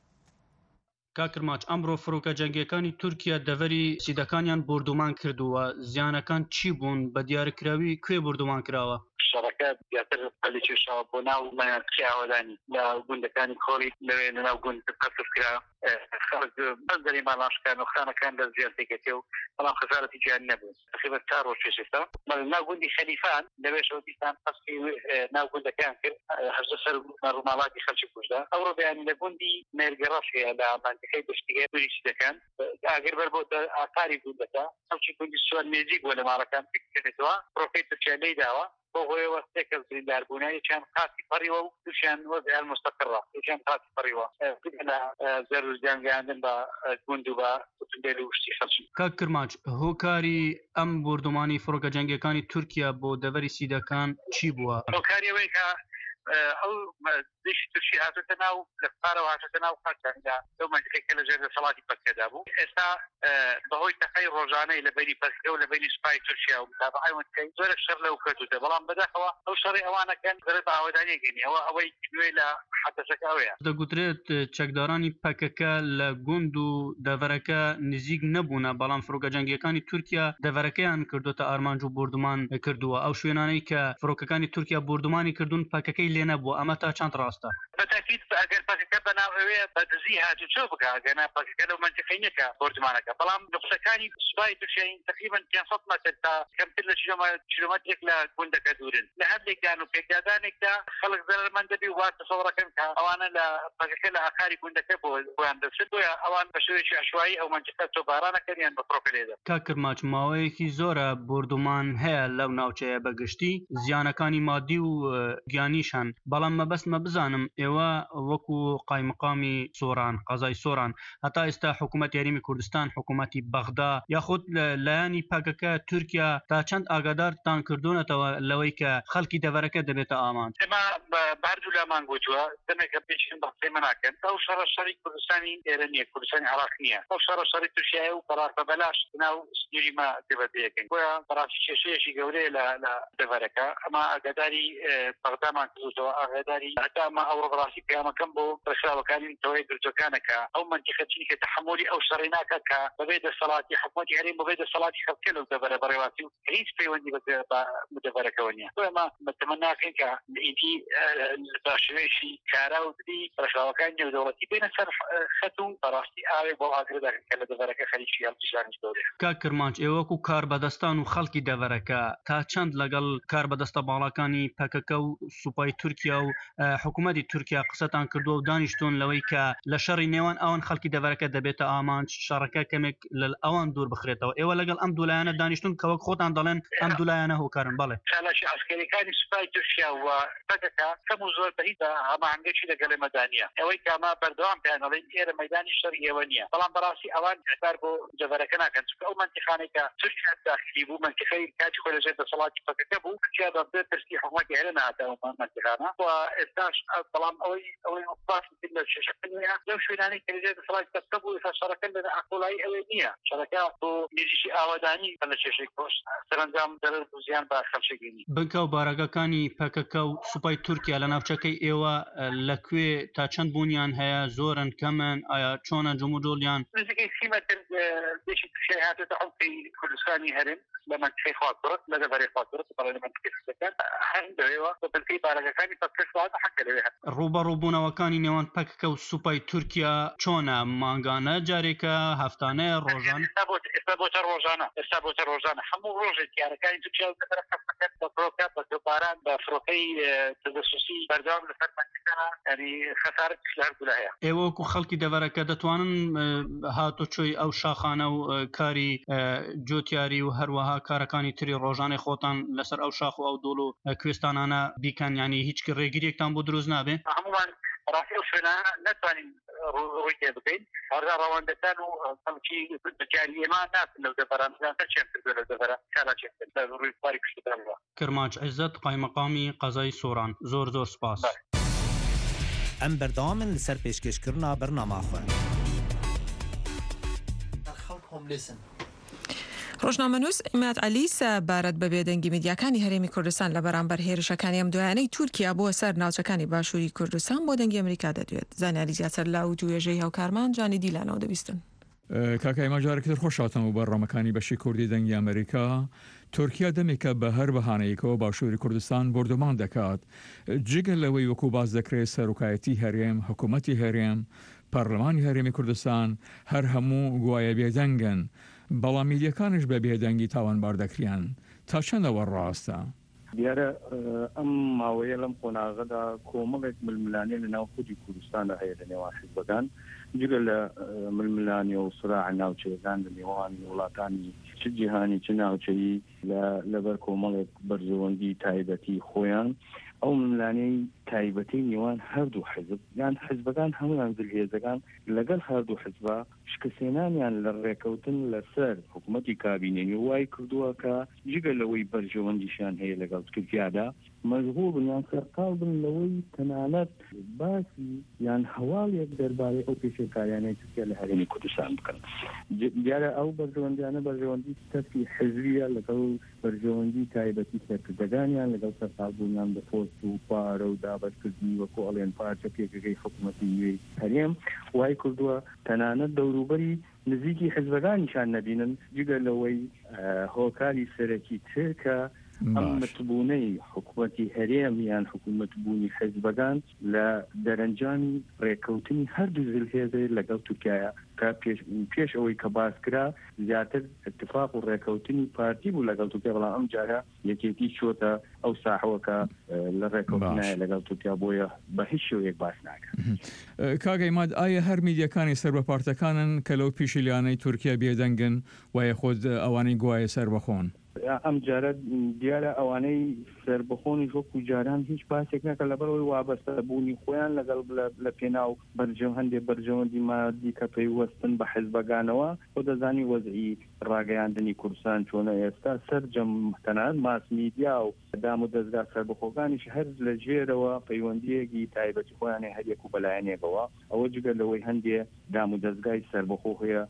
کاکرماچ ئەمڕۆ فڕۆکە جەنگیەکانی تورکیا دەڤەری سیدەکانیان بردومان کردووە زیانەکان چی بوون بە دیارکراوی کوێ بردومان کراوە؟ شركات يعترف اللي تشرب بناو ما كيعوداني لا قلنا كان كوري لا قلنا تقصف كلا خرج بلدري ما ناش كانوا خانة كان لزيارتي كتيو طبعا خسارة تجاه خيبة تارو في شفتا ما لا قلنا خليفان نبيش وديستان قصفي نا قلنا كان كر حجز سر نورمالاتي خلش بوجدا أو ربي أن لقندي ما يلقرافي على من تخيل بشتغل بولي شتكان أغير بربوت أقاري قلتا أو شي كنت السؤال نزيق ولا معركان في كنتوا بروفيتر شالي داوا بۆی وەستێکە زینداربوونایی چەند قاتی پەڕیوە و دوشیان وەزع المستقرة چەند قاتی پەڕیوە لە زەرورجانگەاندن بە گوند و بە کوتندێل و شتی خەڵکی. کاک کرماچ هۆکاری ئەم بردومانی فڕۆکە جەنگیەکانی تورکیا بۆ دەڤەری سیدەکان چی بووە؟ هۆکاری ئەوەی کە ئەو دشی تورکی هاتوتە ناو لە قارەوە هاتوتە ناو قاچاندا لەو مەنطقەیەکە لەژێر دەسەڵاتی پەکەدا بوو ئێستا بەهۆی تەقەی ڕۆژانەی لەبەری پەسکە و لەبەری سوپای تورکیا و متابعەی وەنکەی زۆرە شەڕ لەو کەوتوتە بەڵام بەداخەوە ئەو شەڕی ئەوانەکەن زۆرە بە ئاوەدانیەکەنی ئەوە ئەوەی نوێ لە حەدەسەکە ئەوەیە دەگوترێت چەکدارانی پەکەکە لە گوند و دەڤەرەکە نزیک نەبوونە بەڵام فڕۆکە جەنگیەکانی تورکیا دەڤەرەکەیان کردوتە ئارمانج و بردومان کردووە ئەو شوێنانەی کە فڕۆکەکانی تورکیا بردومانی کردوون پەکەکەی لێ نەبووە ئەمە تا چەند ڕاستە؟ بەتاکید ئەگەر پەکەکە بەناوەوەیە بەدزی هاتو چۆ بکە گەنا پەکەکە لەو منطقەی نەکە بردومانەکە بەڵام نقسەکانی سوپای تورکیای تقریبا پێنجسەد مەتر تا کەمتر لە کیلۆمەترێک لە گوندەکە دوورن لە هەندێکدان و پێکدادانێکدا خەڵک زەرمەند دەبی و واتە سەوڕەکەن کە ئەوانە لە پەکەکە لە ئاخاری گوندەکە بۆیان دەچێت بۆیە ئەوان بە شێوەیەکی عەشوایی ئەو منطقە تۆبارانەکەنیان بە پرۆپێلێدا. کاک کرماچ ماوەیەکی زۆرە بردومان هەیە لەو ناوچەیە بەگشتی زیانەکانی مادی و گیانیشان بەڵام مەبەستمە بزانم ئێوە وەکو قایمقامی سۆران قەزای سۆران هەتا ئێستا حکوومەت یاریمی کوردستان حکوومەتی بەغدا یاخود لایانی پاکەکە تورکیا تا چەند ئاگادارتان کردوونەتەوە لەوەی کە خەڵکی دەڤەرەکە دەبێتە ئامان ئێمە بەردوو لامان گوتووە دەمێکە پێشین بەقسەی مناکەن ئەو شەڕە شەڕی کوردستانی ئێرە نییە کوردستانی عراق نییە ئەو شەڕە شەڕی تورکیایە و بەڕاستە بەلاش ناو سنووری ما دەبەتەکەن بۆیە بەڕاستی کێشەیەکی گەورەیە لە دەڤەرەکە ئەمە ئاگاداری بەغدامان کردوتەوە ئاگاداری هەتا ئەمە ئەو ڕڕاستی پەیامەکەم بۆ ڕێکخراوەکانی تەوەی درجەکانەکە ئەو منتیقە چینی کە تحملی ئەو شەڕی ناکە کە بەبێ دەسەڵاتی حکوومەتی هەرێم بەبێ دەسەڵاتی خەڵکە لەو دەڤەرە بەڕێواتی و هیچ پەیوەندی بە دەڤەرەکەوە نییە ئەمە متمەناکەین کە ئیدی بە شێوەیەکی کارا و بدی ڕێکخراوەکانی نێودەوڵەتی بینە سەر خەت و بەڕاستی ئاوێ بۆ ئاگرەداکەن کە لە دەڤەرەکە خەریکی هەڵبژاردنی گەورەیە. کاک کرمانج ئێوەکو کاربەدەستان و خەڵکی دەڤەرەکە تا چەند لەگەڵ کاربەدەستە باڵەکانی پەکەکە و سوپای تورکیا و حکوومەتی تورکیا قسەتان کردووە و دانیشتون لەوەی کە لە شەڕی نێوان ئەوان خەڵکی دەڤەرەکە دەبێتە ئامان شەڕەکە کەمێک لە ئەوان دوور بخرێتەوە ئێوە لەگەڵ ئەم دوولایانە دانیشتون کەوەک خۆتان دەڵێن ئەم دوولایانە هۆکارن بەڵێ چالاشی عسکەریەکانی سوپای تورکیا و پەکەکە کەم و زۆر بە هیچ هەماهنگێکی لەگەڵ مەدانیە ئەوەی کاما بەردەوام پێیانەڵێن ئێرە مەیدانی شەڕ ئێوە نییە بەڵام بەڕاستی ئەوان هەتار بۆ دەڤەرەکە ناکەن چونکە ئەو منتیخانەی کە تورکیا داخلی بوو منتیخەی کاتی خۆی لەژێر دەسەڵاتی پەکەکە بوو تورکیا بەبێ پرسی حکوومەتی هێرە نهاتەوە منتیخانە و ئێستاش بەڵام ئەوەی ئەوەی باس لە شێشەکەنیە لەو شوێنانی کە لەژێر دەسەڵاتی پەکەکە بوو ئێستا شەڕەکە لە ئەقۆڵایی ئەوەی نییە شەڕەکە بۆ نێژیشی ئاوادانی لە شێشەی کۆش سەرنجام دەرەر بوو زیان بە خەڵکێکی بنکە و بارەگەکانی پەکەکە و سوپای تورکیا لە ناوچەکەی ئێوە لەکوێ تا چەند بوونیان هەیە زۆرن کەمن ئایا چۆنە جمودۆلیان نزیکەی سی مەتر دێشی تورکیا هاتێتە عەمقی کوردستانی هەرێم لە منتیقەی خواکوڕەت لە دەڤەرەی خواکوڕەت بەڵێ لە منتیقەی سەکەن هەر لەوێوە بە بنکەی بارەگەکانی پەکەش واتە حەکە لەوێ هەت ڕوبەڕووبوونەوەکانی نێوان پەکەکە و سوپای تورکیا چۆنە مانگانە جارێکە هەفتانەیە ڕۆژان ئێستا بۆتە ڕۆژانە ئێستا بۆتە ڕۆژانە هەموو ڕۆژێک یارەکانی تورکیا و دەڤەرە خەفەکەت بە فڕۆکە بە دۆباران بە فڕۆکەی تجسوسی بەردەوام لەسەر منتیقەکە ینی خەسارەت لەهەر دوولە هەیە ئێوە وەکو خەڵکی دەڤەرەکە دەتوانن هاتوچۆی ئەو شاخانە و کاری جۆتیاری و هەروەها کارەکانی تری ڕۆژانەی خۆتان لەسەر ئەو شاخ و ئەو دۆڵ و کوێستانانە بیکەن ینی هیچ ڕێگیریەکتان بۆ دروست نابێ هەمومان ڕاستی ئەو شوێنانە ناتوانین ڕووی تێ بکەین هەردا ڕەوەندەکان و خەڵکی بەجاری ئێمە ناتن لەو دەڤەران چێن کردووە لە دەڤەرە کارا چێن لە ڕووی پاری کوشتدانەوە. کرمانج عیزەت قایمەقامی قەزای سۆران زۆر زۆر سپاس. ئەم بەردەوامن لەسەر پێشکەشکردنا بەرنامەخۆ. ڕۆژنامەنووس ئیماد عەلی سەبارەت بە بێدەنگی میدیاکانی هەرێمی کوردستان لە بەرامبەر هێرشەکانی ئەم دوایانەی تورکیا بۆ سەر ناوچەکانی باشووری کوردستان بۆ دەنگی ئەمریکا دەدوێت زانیاری زیاتر لاو توێژەی هاوکارمان جانی دیلانەوە دەبیستن. کاکای ماجارێکتر خۆشاتم و بەڕامەکانی بەشی کوردی دەنگی ئەمریکا تورکیا دەمێکە بە هەر بەهانەیەکەوە باشووری کوردستان بردومان دەکات جگە لەوەی وەکو باز دەکرێت سەرۆکایەتی هەرێم حکوومەتی هەرێم پەرلەمانی هەرێمی کوردستان هەر هەموو گوایە بێدەنگن بەڵام میدیەکانش بە بێدەنگی تاوانبار دەکریان تا چەندەوە ڕاستە؟ دیارە ئەم ماوەیە لەم قۆناغەدا کۆمەڵێک ململانێ لە ناو خودی کوردستاندا هەیە لە نێوان حیزبەکان جگە لە ململانی و سراع ناوچەیەکان لە نێوان وڵاتانی چ جیهانی چ ناوچەیی لەبەر کۆمەڵێک بەرژەوەندی تایبەتی خۆیان ئەو ململانەی تایبەتی نێوان هەردوو حزب یان حزبەکان هەمویان دڵهێزەکان لەگەڵ هەردوو حزبە شکستێنانیان لە ڕێکەوتن لەسەر حکوومەتی کابینێنی وای کردووە کە جگە لەوەی بەرژەوەندیشان هەیە لەگەڵ تورکیادا مەجبوور بن یان سەرقاڵ بن لەوەی تەنانەت باسی یان هەواڵێک دەربارەی ئەو پێشێکاریانەی تورکیا لە هەرێمی کوردستان بکەن. دیارە ئەو بەرژەوەندیانە بەرژەوەندی تەرکی حزبیە لەگەڵ بەرژەوەندی تایبەتی سەرکردەکانیان لەگەڵ سەرقاڵبوونیان بە پۆست و پارە و دابەشکردنی وەکو ئەڵێن پارچە پێکەکەی حکوومەتی نوێی هەرێم وای کردووە تەنانەت دەوروبەری نزیکی حزبەکانیشان نەبینن جگە لەوەی هۆکاری سەرەکی ترکە ئەم متبوونەی حکوومەتی هەرێم یان حکوومەتبوونی حزبەکان لە دەرەنجامی ڕێکەوتنی هەردوو زلهێزە لەگەڵ تورکیایە کە پێش ئەوەی کە باسکرا زیاتر اتفاق و ڕێکەوتنی پارتی بوو لەگەڵ تورکیا بەڵام ئەم جارە یەکێتی چۆتە ئەو ساحەوەکە لە ڕێکەوتنایە لەگەڵ تورکیا بۆیە بە هیچ شێوەیەک باس ناکەن. کاگەی ماد ئایا هەر میدیەکانی سەر بە پارتەکانن کە لەو پیشیلیانەی تورکیا بێدەنگن وایە خۆت ئەوانەی گوایە سەر بەخۆن؟ ئەم جارە دیارە ئەوانەی سربەخۆنی وەکو جاران هیچ باسێک نەکە لەبەرەوەی وابەستە بوونی خۆیان لەگەڵ لە پێناو بەرجەم هەندێک بەرجەوەندی مادی کە پەیوەستن بە حیزبەکانەوە خۆ دەزانی وەزعی ڕاگەیاندنی کوردستان چۆنە ئێستا سەرجەم تەنانەت ماس میدیا و دام و دەستگا سربەخۆکانیش هەر لە ژێرەوە پەیوەندیەکی تایبەتی خۆیانێ هەریەک و بەلایەنێکەوە ئەوە جگە لەوەی هەندێ دام و دەستگای سربەخۆ هەیە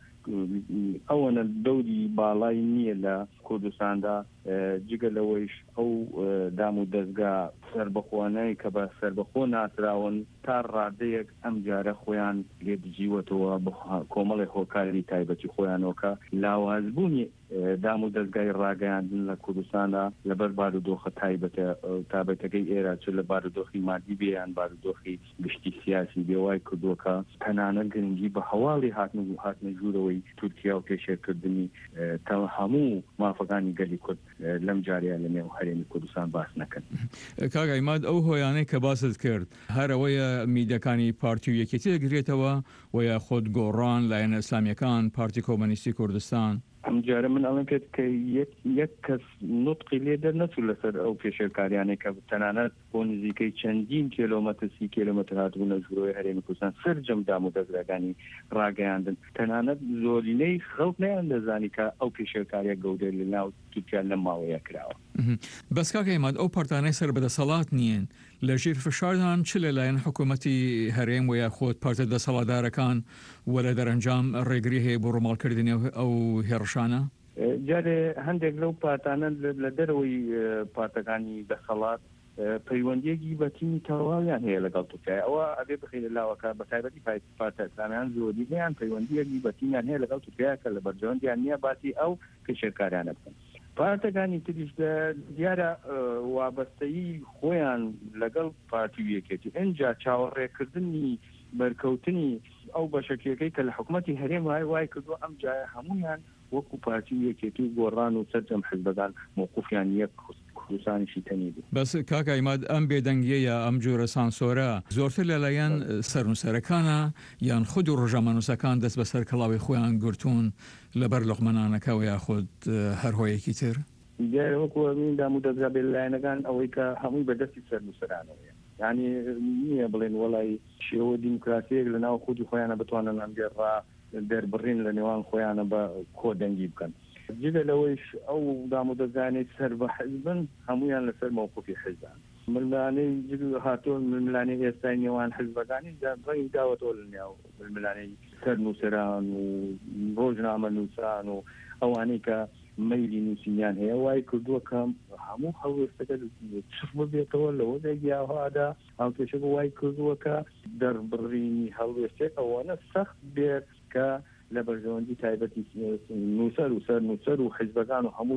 ئەوەنە دەوری باڵای نییە لە کوردستاندا جگە لەوەیش ئەو دام و دەستگا سربەخۆانەی کە بە سربەخۆ ناسراون تا ڕادەیەک ئەم جارە خۆیان لێ دژیوەتەوە کۆمەڵی هۆکاری تایبەتی خۆیانەوە لاوازبوونی دام و دەستگای ڕاگەیاندن لە کوردستاندا لەبەر بارودۆخە تایبەتە تابەتەکەی ئێرە چ لە بارودۆخی مادی بێیان بارودۆخی گشتی سیاسی بێوای کردووەکە تەنانە گرنگی بە هەواڵی هاتن و هاتنە ژوورەوەی تورکیا و پێشێرکردنی تا هەموو مافەکانی گەلی کورد لەم جاریان لە نێو هەرێمی کوردستان باس نەکەن. کاگای ماد ئەو هۆیانەی کە باست کرد هەرەوەیە میدەکانی پارتی و یەکێتی دەگرێتەوە ویا خۆت گۆڕان لایەنە ئیسلامیەکان پارتی کۆمۆنیستی کوردستان ئەم جارە من ئەڵم پێت کە یەک کەس نوتقی لێ دەرنەچوو لەسەر ئەو پێشێرکاریانەی کە تەنانەت بۆ نزیکەی چەندین کیلۆمەتر سی کیلۆمەتر هاتبوونە ژوورەوەی هەرێمی کوردستان سەرجەم دام و دەستگاکانی ڕاگەیاندن تەنانەت زۆرینەی خەڵک نەیان دەزانی کە ئەو پێشێرکاریە گەورەی لە ناو تورکیا لەم ماوەیە کراوە. بەس کاکای ماد ئەو پارتانەی سەر بەدەسەڵات نیین لە ژێر فشاردان چ لەلایەن حکوومەتی هەرێم و یاخۆت پارتە دەسەڵاتدارەکان وەرە دەرەنجام ڕێگری هەیە بۆ ڕۆماڵکردنی ئەو هێڕشانە؟ جارێ هەندێک لەو پارتانە لە دەرەوەی پارتەکانی دەسەڵات پەیوەندیەکی بەتیمی تەواویان هەیە لەگەڵ تورکیا ئەوە ئەبێ بخیر لەلاوەکە بە تایبەتی پارتە ئیسلامیان زۆری هەیەیان پەیوەندیەکی بەتیمیان هەیە لەگەڵ تورکیا کە لە بەرجەوەندیان نییە باسی ئەو پێشێرکاریانە بکەن. پارتەکانی تریش دیارە وابەستەیی خۆیان لەگەڵ پارتی و یەکێتی ئەنجا چاوەڕێکردنی بەرکەوتنی ئەو بەشەکیەکەی کە لە حکوومەتی هەرێم وای وای کردو ئەم جایە هەمویان وەکو پارتی و یەکێتی و گۆڕان و سەرجەم حیزبەکان موقوفیان یەک کوردستانیشی تەنی بوو. بەس کاکای ماد ئەم بێدەنگیەیە ئەم جۆرە سانسۆرە زۆرتر لەلایەن سەرنووسەرەکانە یان خود و ڕۆژەمانووسەکان دەست بەسەر کەڵاوی خۆیان گرتوون لەبەر لۆقمەنانەکەەوە یاخود هەر هۆیەکی تر؟ دیارە وەکو ئەمین دام و دەستگا بێ لەلایەنەکان ئەوەی کە هەمووی بەدەستی سەرنووسەرانەوەیە یعنی نییە بڵێن وەڵی شێوە دیموکراسیەک لە ناو خودی خۆیانە بتوانن ئەمگەڕا دەربڕین لە نێوان خۆیانە بە کۆدەنگی بکەن. جگە لەوەیش ئەو دام و دەستگانەی سەر بە حیزبن هەمویان لەسەر موقوفی حیزبان ملانەی هاتۆ ملانەی ئێستای نێوان حیزبەکانی ڕێی داوەتەوە لە نێو ملانەی سەرنووسەران و ڕۆژنامە نووسان و ئەوانەی کە مەیلی نووسینیان هەیە وای کردووە کە هەموو هەڵوێستەکە چف ببێتەوە لەوە دەگیاهادا هاوکێشەکە وای کردووە کە دەربڕینی هەڵوێستێک ئەوانە سەخت بێت کە لە بەرژەوەندی تایبەتی نووسەر و سەر نووسەر و حیزبەکان و هەموو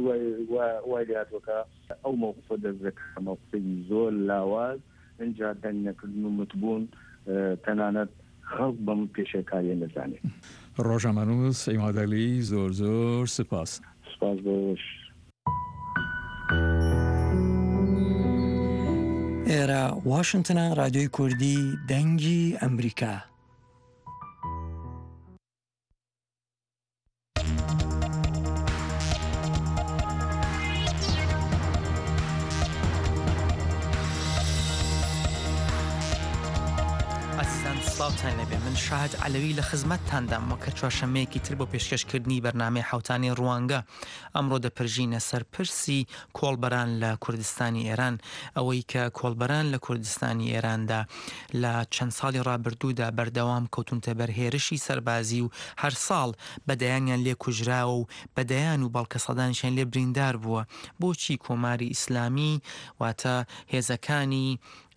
وای لاتوەکە ئەو موقفە دەستەکە موقفی زۆر لاواز ئەنجا دەنگنەکردن و متبوون تەنانەت خەڵک بەم پێشێرکاریە نەزانێت. ڕۆژەمەنووس ئیمادەلی زۆر زۆر سپاس. سپاس بەش. ئێرە واشنگتنە رادیۆی کوردی دەنگی ئەمریکا. سلااوتان لەبێ من شاهد علەوی لە خزمەتتاندام وەکە چوارشەمەیەکی تر بۆ پێشکەشکردنی بەرنامەی حوتانی ڕوانگە ئەمڕۆ دەپرژینە سەرپرسی کۆڵبەران لە کوردستانی ئێران ئەوەی کە کۆڵبەران لە کوردستانی ئێراندا لە چەند ساڵی ڕابردوودا بەردەوام کەوتونتە بەر هێرشی سەربازی و هەر ساڵ بەدەیانیان لێ کوژراوە و بەدەیان و باڵکە سەدانیشان لێ بریندار بووە. بۆچی کۆماری ئیسلامی واتە هێزەکانی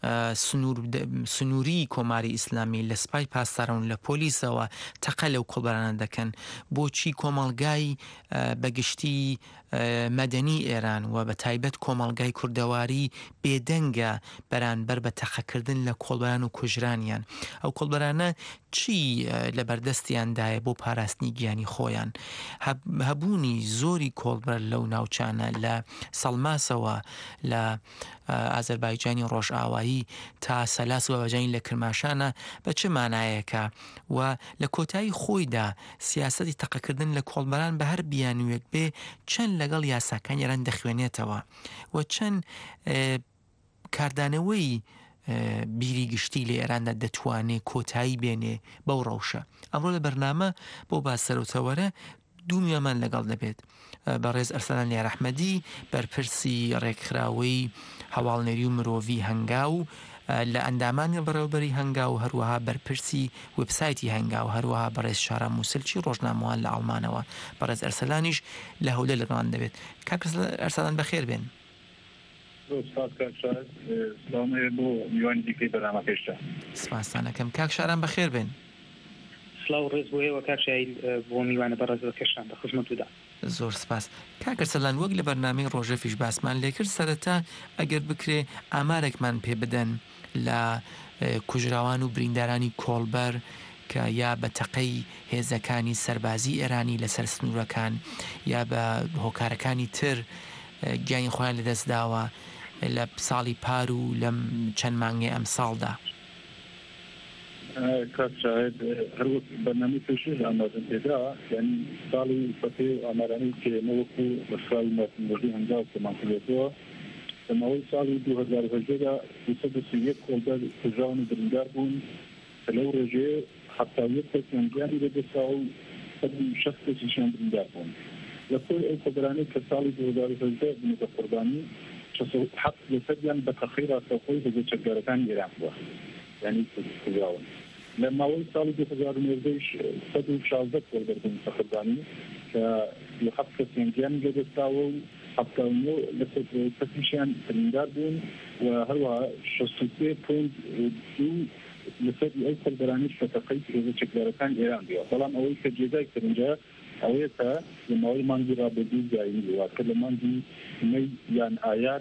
سنووری کۆماری ئیسلامی لە سپای پاسداران لە پۆلیسەوە تەقە لەو کۆڵبەرانە دەکەن؟ بۆچی کۆمەڵگای بەگشتی مەدەنی ئێران و بە تایبەت کۆمەڵگای کوردەواری بێدەنگە بەرانبەر بە تەقەکردن لە کۆڵبەران و کوژرانیان؟ ئەو کۆڵبەرانە چی لە بەردەستیاندایە بۆ پاراستنی گیانی خۆیان؟ هەبوونی زۆری کۆڵبەر لەو ناوچانە لە سەڵماسەوە لە ئازەربایجانی ڕۆژئاوایی تا سەلاس و بەجانی لە کرماشانە بە چه مانایەکە و لە کۆتایی خۆیدا سیاسەتی تەقەکردن لە کۆڵبەران بە هەر بیانوێک بێ چەند لەگەڵ یاساکان یێران دەخوێنێتەوە و چەند کاردانەوەی بیری گشتی لە ئێراندا دەتوانێت کۆتایی بێنێ بەو ڕەوشە. ئەمڕۆ لە بەرنامە بۆ باسەرەوتەوەرە دوو میێمان لەگەڵ دەبێت بەڕێز ئەرسەلان یارەحمەدی بەرپرسی ڕێکخراوەی هەواڵنێری و مرۆڤی هەنگاو لە ئەندامانی بەڕێوەبەری هەنگاو و هەروەها بەرپرسی وبسایتی هەنگاو هەروەها بەڕێز شارە مووسلچی ڕۆژنامەوان لە ئەڵمانەوە بەڕێز ئەرسەلانیش لە هەولێر لەگەڵان دەبێت. کاک ئەرسەلان بەخێر بێن. سپاسانەکەم. کاک شاران بەخێر بێن. سلااو ڕێز بۆەوە کاکشایل بۆ میوانە بەڕێزەوە کەشان بە خزمەتودا. زۆر سپاس. کاک ئەرسەلان وەک لە بەرنامەی ڕۆژە فیش باسمان لێکرد سەرەتا ئەگەر بکرێ ئامارێکمان پێ بدەن لە کوژراوان و بریندارانی کۆڵبەر کە یا بە تەقەی هێزەکانی سەربازی ئێرانی لەسەر سنوورەکان یا بە هۆکارەکانی تر گیانی خۆیان لەدەستداوە لە ساڵی پار و لەم چەند مانگێ ئەم ساڵدا. کاک شاهد هەروەک بەرنامەی پێشوو ئامادەم پێدا یعنی ساڵی فەتێ ئامارانەی کێنەوەکو بەشراوی مەردی هەنگاو کەمان کردێتەوە لەماوەی ساڵی دوو هەزار و هەژدەدا دووسەد و سی و یەک کۆڵبەر کوژراون و بریندار بوون کە لەو ڕێژەیە حەتا یەک کەسیان گیانی لەدەستا و سەد و شەست کەسیشیان بریندار بوون. لە کۆی ئەو کۆبەرانەی کە ساڵی دوو هەزار و هەژدە بوون بە قوربانی حەفت لەسەریان بە تەقەی ڕاستەوخۆی هێزە چەکدارەکانی ئێران بووە یعنی کوژراون. لە ماوەی ساڵی دوو هەزار و نۆزدەیش سەد و شازدە کۆڵبەر بوون بە قوربانی کە حەفت کەسیان گیانی لەدەستاوە و حەفتا و نۆ لەسەر کەسیشیان بریندار بوون و هەروەها شەست و سێ پۆینت دوو لەسەر ئەو کۆڵبەرانیش بە تەقەی هێزە چەکدارەکان ئێران بووە. بەڵام ئەوەی کە جێگای کردنجا ئەوەیە کە لە ماوەی مانگی ڕابردوو داینی بووە کە لە مانگی مەی یان ئایار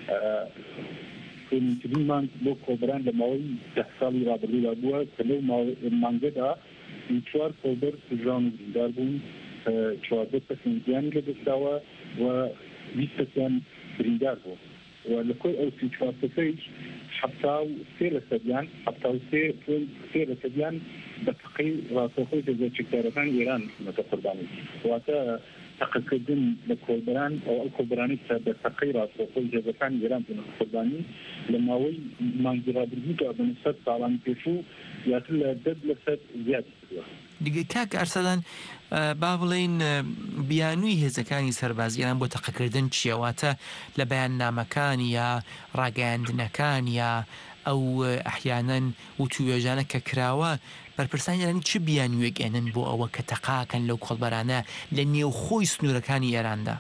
کۆنترین مانگ بۆ کۆبەران لە ماوەی ده ساڵی ڕابردوودا بووە کە لەو مانگەدا چوار کۆبەر کوژراون و بریندار بوون چواردە کەسیان گیانی لەدەستاوە و بیست کەسیان بریندار بوو و لە کۆی ئەو سی چوار کەسەیش حەفتا و سێ لەسەریان حەفتا و سێ پۆینت سێ لەسەریان بە تەقەی ڕاستەوخۆی هێزە چەکدارەکان ئێران بوونەتە قوربانی. واتە تەقەکردن لە کۆڵبەران ئەو ئەو کۆڵبەرانی کە بە تەقەی ڕاستەوخۆی هێزەکان ئێران بوونەتە قوربانی لە ماوەی مانگی ڕابردوودا بە سەد ساڵانی پێشوو یاتر لە دەد لەسەر زیادی کردووە. دیگە کاک ئەرسەلان با بڵێن بیانووی هێزەکانی سەربازیان بۆ تەقەکردن چیەواتە لە بەیاننامەکان یا ڕاگەیاندنەکان یا ئەو ئەحیانەن و توێژانە کە کراوە بەرپرسانیانی چ بیانوێک ئێنن بۆ ئەوە کە تەقاکەن لەو کۆڵبەرانە لە نێوخۆی سنوورەکانی ئێراندا؟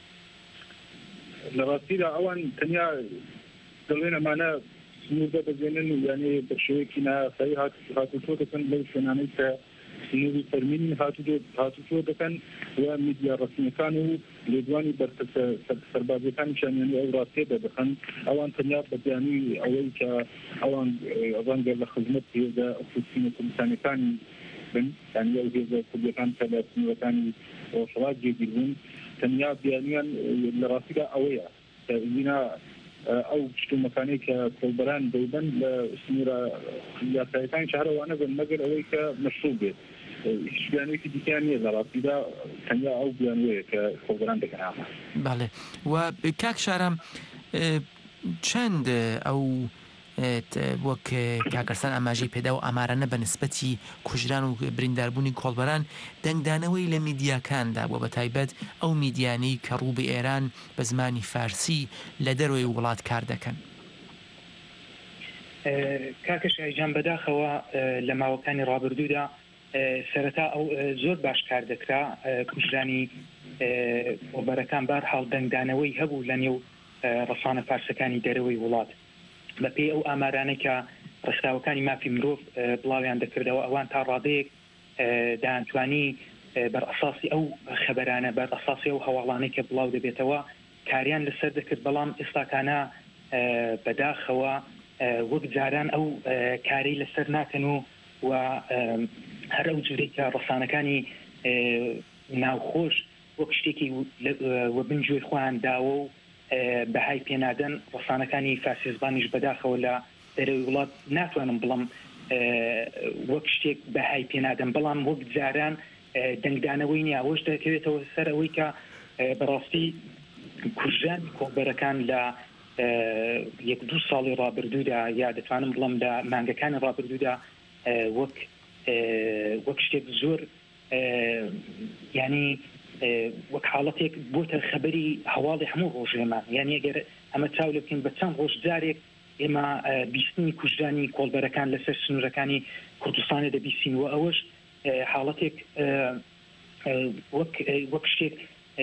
لە ڕاستیدا ئەوان تەنیا دەڵێن ئەمانە سنوور دەبەزێنن و یانێ بە شێوەیەکی ناسایی هاتوچۆ دەکەن لەو شوێنانەی کە سنووری فەرمینی هاتوچۆ دەکەن و میدیا ڕەسمیەکان و لێدوانی بەرپرسە سەربازەکانیشان یعنی ئەو ڕاستیەدا دەخەن. ئەوان تەنیا بە بیانووی ئەوەی کە ئەوان ڕەنگە لە خزمەت هێزە ئۆفیسینە کوردستانەکانی بن یعنی ئەو هێزە کوردیەکان کە لە سنوورەکانی ڕۆژهەڵات جێگیر بوون تەنیا بیانویان لە ڕاستیدا ئەوەیە کە ئینا ئەو شتومەکانەی کە کۆڵبەران دەیبەن لە سنوورە یاسایەکانی شارەوانە بن مەگەر ئەوەی کە مەشروع بێت. هیچ بیانوێکی دیکەیان نییە لە ڕاستیدا تەنیا ئەو بیانوەیە کە کۆڵبەران دەکەن. بەڵێ و کاک شارەم چەند ئەو وەک کاکەرسان ئاماژەی پێدا و ئامارانە بە نسبەتی کوژران و برینداربوونی کۆڵبەران دەنگدانەوەی لە میدیاکاندا بۆ بە تایبەت ئەو میدیانەی کە ڕوو بە ئێران بە زمانی فارسی لە دەروی وڵات کار دەکەن. کاکەش ئەیجان بەداخەوە لە ماوەکانی ڕابردوودا سەرەتا ئەو زۆر باش کار دەکرا کوژرانی کۆڵبەرەکان بەرحاڵ دەنگدانەوەی هەبوو لە نێو ڕەسانە فارسەکانی دەرەوەی وڵات بە پێی ئەو ئامارانێکە ڕێکخراوەکانی مافی مرۆڤ بڵاویان دەکردەوە ئەوان تا ڕادەیەک دەیانتوانی بەرئەساسی ئەو خەبەرانە بەرئەساسی ئەو هەواڵانەی کە بڵاو دەبێتەوە کاریان لەسەر دەکرد بەڵام ئێستاکانە بەداخەوە وەک جاران ئەو کارەی لەسەر ناکەن و و هەر ئەو جورەی کە ڕەسانەکانی ناوخۆش وەک شتێکی وە بنجۆی خۆیان داوە و بەهای پێنادەن ڕسانەکانی فارسی زبانیش بەداخەوە لە دەرەوەی وڵات ناتوانم بڵم وەک شتێک بەهای پێنادەم بەڵام وەک جاران دەنگدانەوەی نیە ئەوەش دەکەوێتەوە سەر ئەوەی کە بەڕاستی کورژانی کۆڵبەرەکان لە یەک دوو ساڵی ڕابردوودا یا دەتوانم بڵم لە مانگەکانی ڕابردوودا وەک وەک شتێک زۆر ینی وەک حاڵەتێک بۆتە خەبەری هەواڵی هەموو ڕۆژێمان یان ئەگەر ئەمە چاو لە بکەین بە چەند ڕۆژ جارێک ئێمە بیستنی کوژرانی کۆڵبەرەکان لەسەر سنوورەکانی کوردستانی دەبیستین و ئەوەش حاڵەتێک وەک شتێک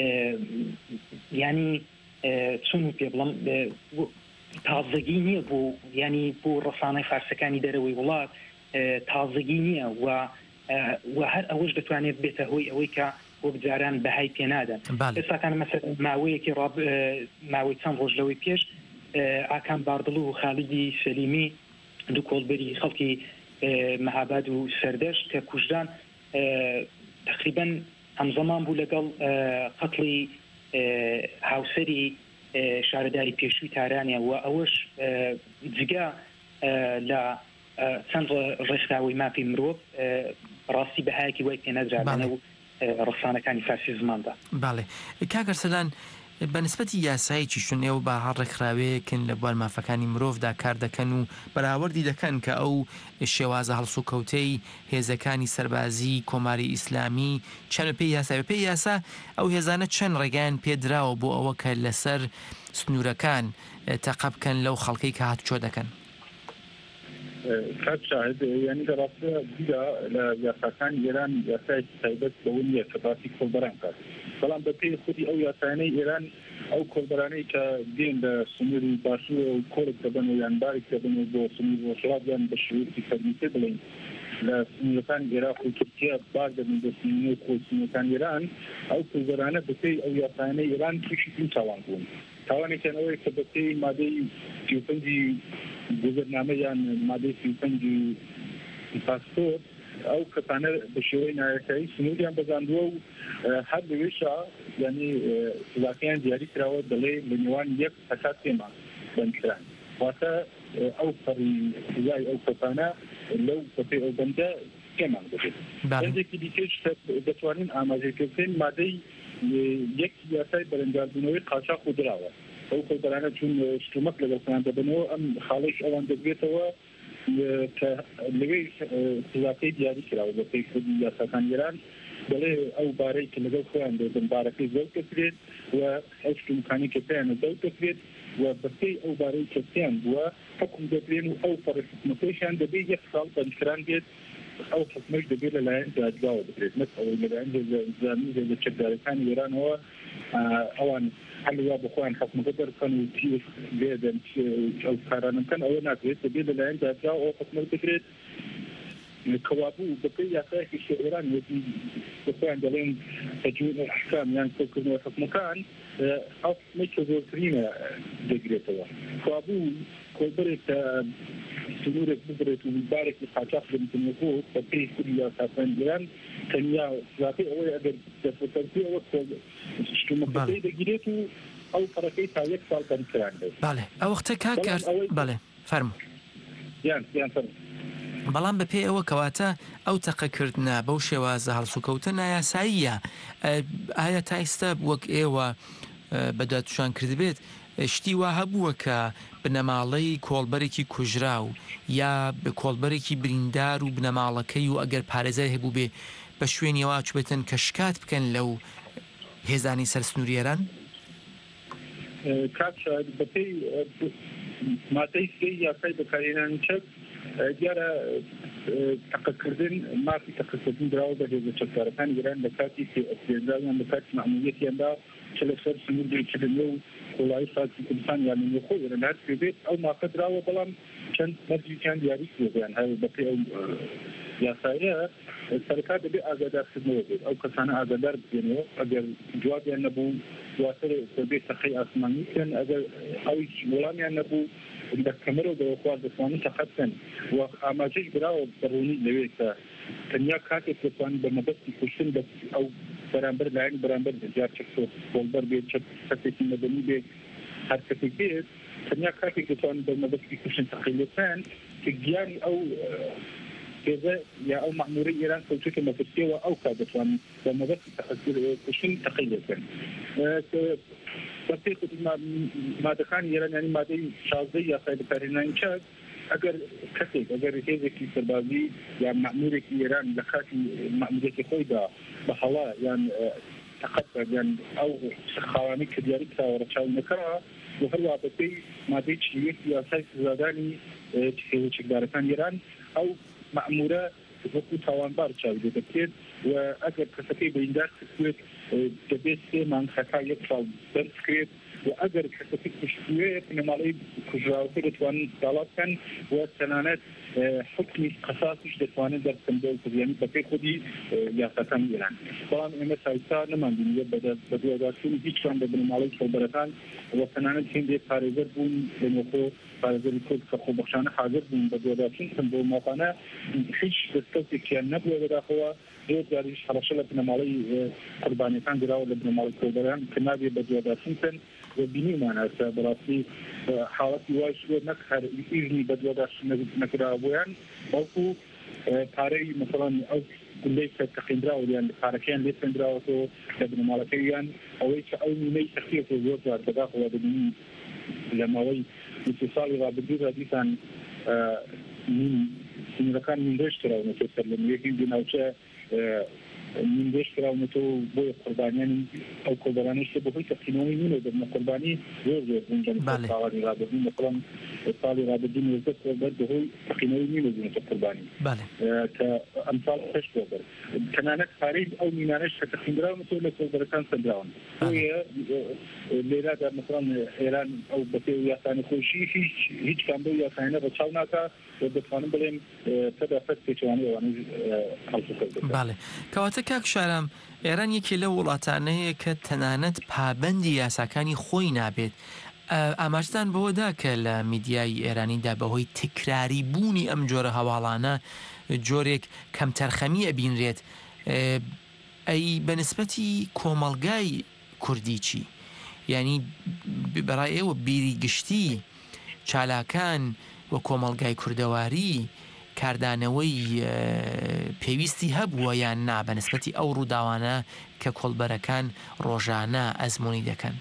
ینی چۆن پێ بڵم تازەگی نییە بۆ ینی بۆ ڕسانەی فارسەکانی دەرەوەی وڵات تازەگی نییە و و هەر ئەوەش دەتوانێت بێتە هۆی ئەوەی کە وەک جاران بەهای پێنادەن ئێستاکان مەسەر ماوەیەکی ماوەی چەند ڕۆژ لەوەی پێش ئاکان باردڵ و خالیدی سەلیمی دوو کۆڵبەری خەڵکی مەهاباد و سەردەشت کە کوژدان تقریبا هەمزەمان بوو لەگەڵ قەتڵی هاوسەری شارەداری پێشووی تارانیە و ئەوەش جگە لە چەند ڕێکخراوەی مافی مرۆڤ ڕاستی بەهایەکی وای پێنەدرابانە و ڕسانەکانی فارسی زماندا. باڵێ کاگەرسەلان بەنسبەتی یاسایکی شون ئێوە بە هەڕێکخراوەیەکن لە بوار مافەکانی مرۆڤدا کار دەکەن و بەراوردی دەکەن کە ئەو شێوازە هەڵسو کەوتەی هێزەکانی سەربازی کۆماری ئیسلامی چەند پێی یاسا پێی یاسا ئەو هێزانە چەند ڕێگایان پێدراوە بۆ ئەوە کە لەسەر سنوورەکان تەقە بکەن لەو خەڵکەی کە هاتوچۆ دەکەن. کات شاهد یعنی در راسته دیگه یاساکان ایران یاسای تایبەت بەوە نیە کە باسی کۆڵبەران کات بەڵام بە پێی خودی ئەو یاسایانەی ئێران ئەو کۆڵبەرانەی کە دێن لە سنووری باشوور و کۆڵک دەبن و یان بارێک دەبن و بۆ سنوور ڕۆژهەڵات یان بە شێوەیەکی فەرمیتر بڵێن لە سنوورەکان عێراق و تورکیا بار دەبن بە سنوور و سنوورەکان ئێران ئەو کۆڵبەرانە بە پێی ئەو یاسایانەی ئێران تووشی دوو تاوان بوون. تاوانێکیان ئەوەیە کە بە پێی مادەی سی و پەنجی گوزەرنامە یان مادەی سی و پەنجی پاسپۆرت ئەو کەسانە بە شێوەی نایەکایی سنووریان بەزاندووە و هەر لەوێشە یعنی سزاکەیان دیاری کراوە دەڵێ لە نێوان یەک هەتا سێ مانگ بەندکران واتە ئەو فەڕی سزای ئەو کەسانە لەو بەپێی ئەو بەندە سێ مانگ دەبێت. بەندێکی دیکەش دەتوانین ئاماژەکردن مادەی یەک یاسای بەرەنجاردنەوەی قاچاق و دراوە ئەو کۆڵبەرانە چون شتومەک لەگەڵیان دەبنەوە ئەم خاڵەیش ئەوان دەبێتەوە کە لەوەی سزاکەی دیاری کراوە بە پێی خودی یاساکان ئێران دەڵێ ئەو بارەی کە لەگەڵ خۆیان دەبن بارەکەی زەوت دەکرێت و ئەو شتومەکانی کە پێیانە زەوت دەکرێت و بە پێی ئەو بارەی کە پێیان بووە حکم دەدرێن و ئەو فەڕی حکومەتەیشیان دەبێت یەک ساڵ بەندکران بێت ئەو حکومەش دەبێت لەلایەن دادگاوە دەبێت نەک ئەوەی لەلایەن زانین لە چەکدارەکانی ئێرانەوە ئەوان هەلوا بخۆیان حکومەکە دەرکەن و تیش بێدەن ئەو کارانە بکەن ئەوە ناکرێت دەبێت لەلایەن دادگاوە ئەو حکومەت دەکرێت کەوابوو بەپێی یاسایەکی ئێران بخۆیان دەڵێن تەجوید ئەحکام یان کۆکردنەوە حکومەکان ئەو حکومەی کە زۆرترینە دەگرێتەوە کەوابوو کۆڵبەرێک کە سنوورێک بگرێت و بارێکی قاچاق بنتنەوە بۆ بەپێی خودی یاساکان ئێران تەنیا سزاکەی ئەوەی ئەگەر دەفەتەرسی ئەوە شتومەکەی دەگیرێت و ئەو فەڕەکەی تا یەک ساڵ بەندکران دێت. باڵێ ئەو وەختە کاکار باڵێ فەرموو یان یان فەرموو بەڵام بە پێی ئەوە کەواتە ئەو تەقەکردنە بەو شێوازە هەڵسوکەوتە نایاساییە ئایا تا ئێستا وەک ئێوە بەدواتوشان کردبێت شتی وا هەبووە کە بنەماڵەی کۆڵبەرێکی کوژرا و یا بە کۆڵبەرێکی بریندار و بنەماڵەکەی و ئەگەر پارێزای هەبوو بێ بە شوێنیەوە چبێتن کە شکات بکەن لەو هێزانی سەر سنووریێران؟ کاک شاید بەپێی مادەی سێ یاسای بەکارهێنانی چەک دیارە تەقەکردن مافی تەقەکردن دراوە بە هێزە چەکدارەکانی ئێران لە کاتی سێئۆسیێنراویان لە کاتی مەعمولیەتیاندا چ لەسەر سنووری چ لەنێو وڵایی خاصی کوردستان یان لەنێو خۆی ئێران هات پێبێت ئەو مافە دراوە بەڵام چەند مەرجێکیان دیاری کردیان هەر بەپێی ئەو یاسایە سەرکار دەبێت ئاگادارکردنەوە بێت ئەو کەسانە ئاگادار بکەنەوە ئەگەر جوابیان نەبوو دواتر دەبێت تەقەی ئاسمانی بکەن ئەگەر ئەوی وەڵامیان نەبوو لە کەمەرەوە دەوەخوار دەتوانن تەقەتکەن و ئاماژەش براوە بەڕوونی لەوێ کە تەنیا کاتێک دەتوانن بە مەبەستی کوشتن بە ئەو بەرامبەر لایەن بەرامبەر جار چەک کۆڵبەر بێت چەک کەسێکی مەدەنی بێت هەرکەسێک بێت تەنیا کاتێک دەتوانن بە مەبەستی کوشتن تەقیلەکان کە گیانی ئەو كذا يا أو مأموري إيران كل شيء ما تسوى أو كذا فان لما بس كشين تقيل كان بس ما ما دخان إيران يعني ما دي شاذي يا سيد كارينان شاذ أجر كثير أجر كذا كي سبابي يعني مأموري إيران لخاتي مأموري كخويدا بحلا يعني تقدم يعني أو خواني كدياري كورشاو نكرا وهو بتي ما دي شيء يا سيد زاداني تشيل تشجار كان إيران أو مأمورة وقت توانبار شاهد دكتور وأجر كسكي بيندار كسويت جبهة سيمان خطايا يطلع بنسكريت وأجر كسكي كشوية نمالي كجراوي دتوان دالاتن وسنانات حكمي قصاصش دتوان در سندول يعني بقي خدي ياساتن إيران طبعا إما سايسا نمان دنيا بدأ بدأ داشون هيك كان بنمالي خبرتان وسنانات هندي فارزر بون بنوخو فارزر كود كخو بخشانة حاضر بون بدأ داشون سندول مقانا هيك دستوتي كان نبوة بدأخوا دو داريش حرشلة بنمالي قرباني كان جراو لبنمالي كودران كنابي بدأ داشون سن وبيني معنا براسي حالتي وايش نكهر إذني بدأ داشون نكرا بويان بلكو تاري مثلا أو كلية تقندرا يعني حركيان لتقندرا وتو لبن مالكيان أو إيش أو مي تخفيف الوضع تداخل بدني لما وي اتصال رابطي حديثا من من كان من رشترا ونتوصل لما يجي بناوشة من رشترا ونتو بوي قربانيان أو قربانيش بوي تقينوي منه بدنا قرباني زوج من جنب الصالح رابطي مثلا الصالح رابطي من الزكاة برضه هو تقينوي منه بدنا قرباني. بله. كأمثال خشبة بر. كنانك خارج أو مينانش تقيندرا ونتو لقربان سندراون. هي ليرة مثلا إيران أو بتيو ياسان خوشي هيج هيج كان بيو ياسانه بتشاوناكا وبتفانم بلهم تدا فتشواني واني خلصوا كذا. بله. كواتك کاک شارم ئێران یەکی لە وڵاتانەیە کە تەنانەت پابەندی یاساکانی خۆی نابێت ئاماژدان بەوەدا کە لە میدیای ئێرانیدا بەهۆی تکراری بوونی ئەم جۆرە هەواڵانە جۆرێک کەم تەرخەمی ئەبینرێت ئەی بەنسبەتی کۆمەڵگای کوردی چی یعنی بەڕای ئێوە بیری گشتی چالاکان و کۆمەڵگای کوردەواری کاردانەوەی پێویستی هەبووە یان نا بەنسبەتی ئەو ڕووداوانە کە کۆڵبەرەکان ڕۆژانە ئەزمموی دەکەن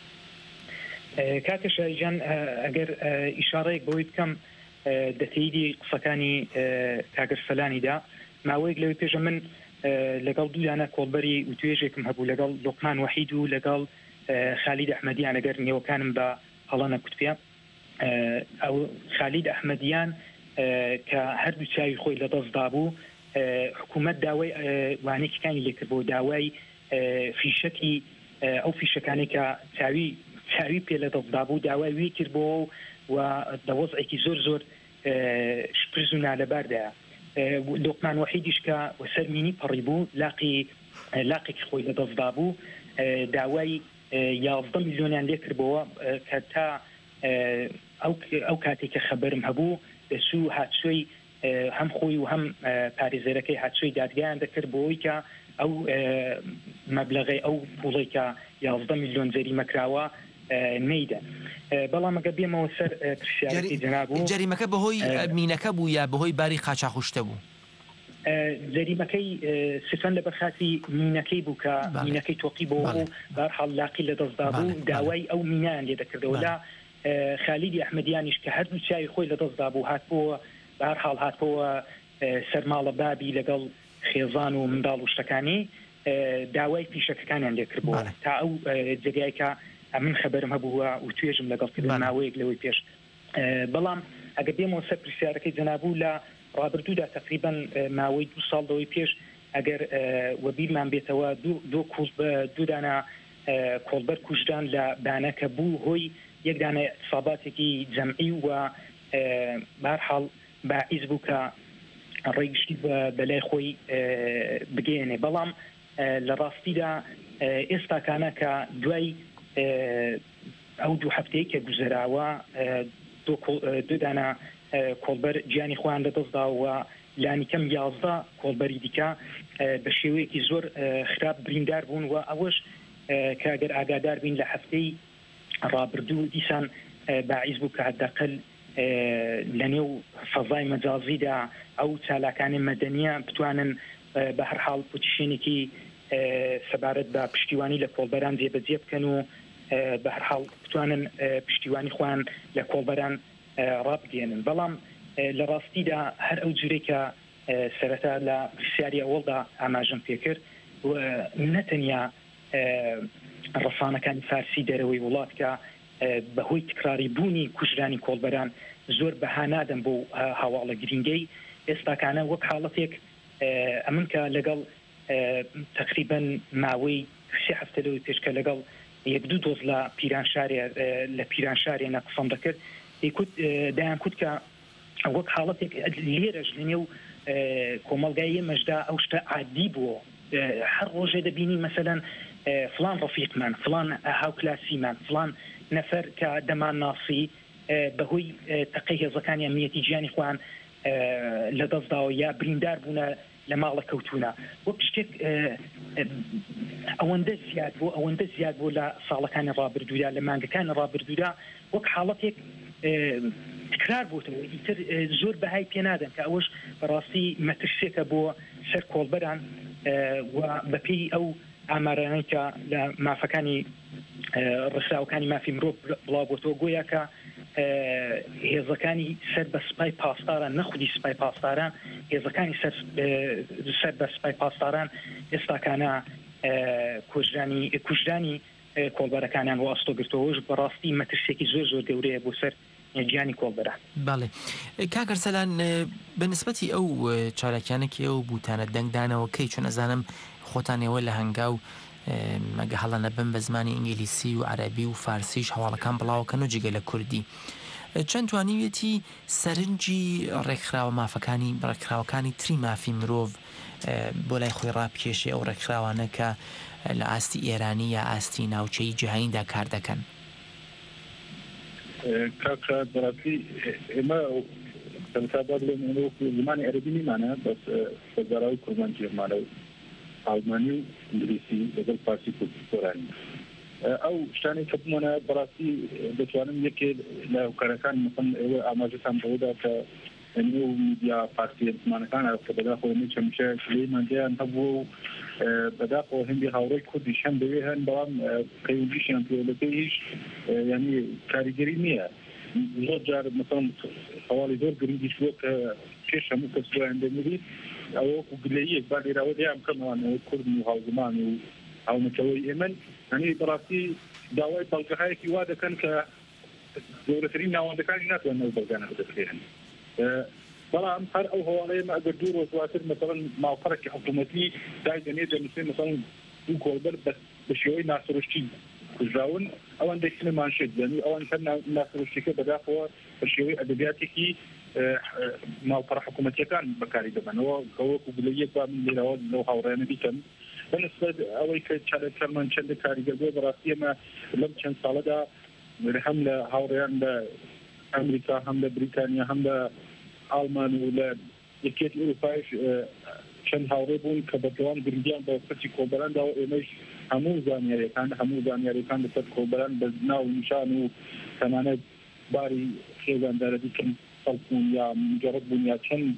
کاتش جان ئەگەر ئیشارەیەک بۆی بکەم دەتەیدی قسەکانی کاگەر فەلانیدا ماوەیەک لەوەی پێشە من لەگەڵ دوویانە کۆڵبەری و توێژێکم هەبوو لەگەڵ لۆقمان وەحید و لەگەڵ خالید ئەحمەدیان ئەگەر نێوەکانم بە هەڵە نەکوتپێ ئەو خالید ئەحمەدیان کە هەردوو چاوی خۆی لە دەستدا بوو حکوومەت داوای وانێکەکانی لێکرد بۆ داوای فیشەکی ئەو فیشەکانی کە چاوی چاوی پێ لە دەستدا بوو داوای وی کرد بۆ و دەوەزعێکی زۆر زۆر شپرز و نالەباردایە لۆقمان وەحیدیش کە وەسەر مینی پەڕی بوو لاقی لاقێکی خۆی لە دەستدا بوو داوای یازدە میلیۆنیان لێ کردبەوە کە تا ئەو کاتێک کە خەبەرم هەبوو دەسوو هاتسوی هەم خۆی و هەم پارێزەرەکەی هاتسوی دادگایان دەکرد بۆەوەی کە ئەو مەبلەغی ئەو پوڵی کە یازدە میلیۆن جەریمەکراوە نەیدە بەڵام ئەگە بێمەوە سەر پرسیارەکەی جەنابوو جەریمەکە بەهۆی مینەکە بوو یا بەهۆی باری قاچاقوشتە بوو جەریمەکەی سفەن لە بەرخاتی مینەکەی بوو کە مینەکەی تۆقی بۆ بوو بەرحاڵ لاقی لە دەستدا بوو داوای ئەو مینیان لێ دەکردەوە لا خالیدی ئەحمەدیانیش کە هەردوو چاوی خۆی لە دەستدا بوو هاتبووە بەهەرحاڵ هاتبووە سەرماڵە بابی لەگەڵ خێزان و منداڵ و شتەکانی داوای پیشەکەکانیان لێکردبووە تا ئەو جێگای کە من خەبەرم هەبووە و توێژم لەگەڵ کردن ماوەیەک لەوەی پێش بەڵام ئەگە بێمەوە سەر پرسیارەکەی جەنابوو لە ڕابردوودا تقریبەن ماوەی دو ساڵ لەوەی پێش ئەگەر وەبیرمان بێتەوە دوودانە کۆڵبەر کوژدان لە بانەکە بوو هۆی یەکدانە اعتصاباتێکی جەمعی و بەهەرحاڵ باعیز بوو کە ڕێگشتی بەلای خۆی بگەێنێ بەڵام لە ڕاستیدا ئێستاکانە کە دوای ئەو دوو هەفتەیە کە گوزەراوە دوودانە کۆڵبەر گیانی خۆیان لەدەستداوە لانی کەم یازدە کۆڵبەری دیکە بە شێوەیەکی زۆر خراپ بریندار بوون و ئەوەش کە ئەگەر ئاگادار بین لە هەفتەی ڕابردوو دیسان باعیز بوو کە حداقل لە نێو فەزای مەجازیدا ئەو چالاکانی مەدەنیە بتوانن بە هەر حاڵ پوتیشێنێکی سەبارەت بە پشتیوانی لە کۆڵبەران جێبەجێ بکەن و بە هەر حاڵ بتوانن پشتیوانی خوان لە کۆڵبەران ڕابگەێنن. بەڵام لە ڕاستیدا هەر ئەو جورێکە سەرەتا لە پرسیاری ئەوڵدا ئاماژەم پێکرد و نەتەنیا ڕەسانەکانی فارسی دەرەوەی وڵاتکە بەهۆی تکراری بوونی کوژرانی کۆڵبەران زۆر بەهانادەم بۆ هەواڵە گرنگەی ئێستاکانە وەک حاڵەتێک ئەمن کە لەگەڵ تقریبا ماوەی سێ هەفتە لەوەی پێشکە لەگەڵ یەک دوو دۆز لە پیرانشارێ لە پیرانشارێنە قسەم دەکرد دایان کوت کە وەک حاڵەتێک لێرەش لە نێو کۆمەلگای ئێمەشدا ئەو شتە عادی بووە. هەر ڕۆژێ دەبینی مەسەلەن فلان ڕەفیقمان فلان هاوکلاسیمان فلان نەفەر کە دەمان ناسی بەهۆی تەقەی هێزەکانی ئەمنیەتی گیانی خوان لە دەستداوە یا بریندار بوونە لە ماڵە کەوتونە وەک شتێک ئەوەندە زیاد بوو ئەوەندە زیاد بوو لە ساڵەکانی ڕابردوودا لە مانگەکانی ڕابردوودا وەک حاڵەتێک تکرار بووتەوە ئیتر زۆر بەهای پێنادەن کە ئەوەش بەڕاستی مەترسێکە بۆ سەر کۆڵبەران و بەپێی ئەو ئامارانەی کە لە مافەکانی ڕساوەکانی مافی مرۆڤ بڵاوبووتەوە گویا کە هێزەکانی سەر بە سپای پاسداران نەخودی سپای پاسداران هێزەکانی سەر بە سپای پاسداران ئێستاکانە کوژرانی کوژرانی کۆڵبەرەکانیان واستۆ گرتەوەش بەڕاستی مەترسێکی زۆر زۆر گەورەیە بۆ سەر گیانی کۆڵبەران. باڵێ کاگەرسەلان بەنسبەتی ئەو چالاکیانێکی ئەو بوتانە دەنگدانەوەکەی چون ئەزانم خۆتانەوە لە هەنگاو مەگە هەڵەنە بم بە زمانی ئینگلیسی و عەرەبی و فارسیش هەواڵەکان بڵاوکەن و جگە لە کوردی چەند توانیوێتی سەرنجی ڕێکخراوە مافەکانی ڕێکخراوەکانی تری مافی مرۆڤ بۆ لای خۆی ڕابکێشێ ئەو ڕێکخراوانە کە لە ئاستی ئێرانی یا ئاستی ناوچەی جیهانیدا کار دەکەن. کاکە بەڕاستی ئێمە زمانی عەرەبی نیمانە بەس سەرداراوی کورمانجیێمانە و ئالمانی و ئینگلیسی لەگەڵ فارسی کۆرانی ئەو شتانی کە بمانە بەڕاستی دەتوانم یەکێ لە هۆکارەکان مثلا ئێوە ئاماژەتان بەوەدا کە نێو میدیا فارسی زمانەکان کە بەداخۆی چەمشە لێمانجیان هەبووە و بەداخۆ هەندی هاوڕێی کوردیش هەم دەوێ هەن بەڵام پەیوەندیشیان پێوەکەی هیچ ینی کاریگەری نییە. زۆر جار مثلا هەواڵی زۆر گرنگیش بووە کە پێش هەموو کەس وایان دەمیری ئەوە وەکو گلەیەک با لێراوە دیان بکەمەوانەوە کورد و هاوزمان و هاونەتەوەی ئێمن هەنی بەڕاستی داوای بەڵگەهایەکی وا دەکەن کە گەورەترین ناوەندەکانی ناتوانن بەڵگانە بدەکرێن. بەڵام هەر ئەو هەواڵەیە ئەگەر دوو ڕۆژ دواتر مثلا ماوەفەرێکی حکوومەتی دای دەنێ دەنووسێ مثلا دوو کۆڵبەر بە شێوەی ناسەرۆشتی کوژراون ئەوان دەچنە مانشێت دەنی ئەوان هەر ناسەرۆشتیەکە بەداخەوە بە شێوەی ئەدەبیاتێکی ماوەفەر حکوومەتیەکان بەکاری دەبنەوە کەوەکو گلەیەک با من لێرەوە لەو هاوڕێنە بیکەن بەنسبەت ئەوەی کە چارەسەرمان چەندە کاریگەر بووە بەڕاستی ئێمە لەم چەند ساڵەدا هەم لە هاوڕێیان لە ئەمریکا هەم لە بریتانیا هەم لە ئالمان و لە یەکێتی ئەوروپایش چەند هاوڕێ بوون کە بەردەوام گرنگیان بە کەسی کۆڵبەراندا و ئێمەش هەموو زانیاریەکان هەموو زانیاریەکان لەسەر کۆڵبەران بە ناو نیشان و تەمانەت باری خێزاندارە دیکەن بوون یا مجرد بوون یا چەند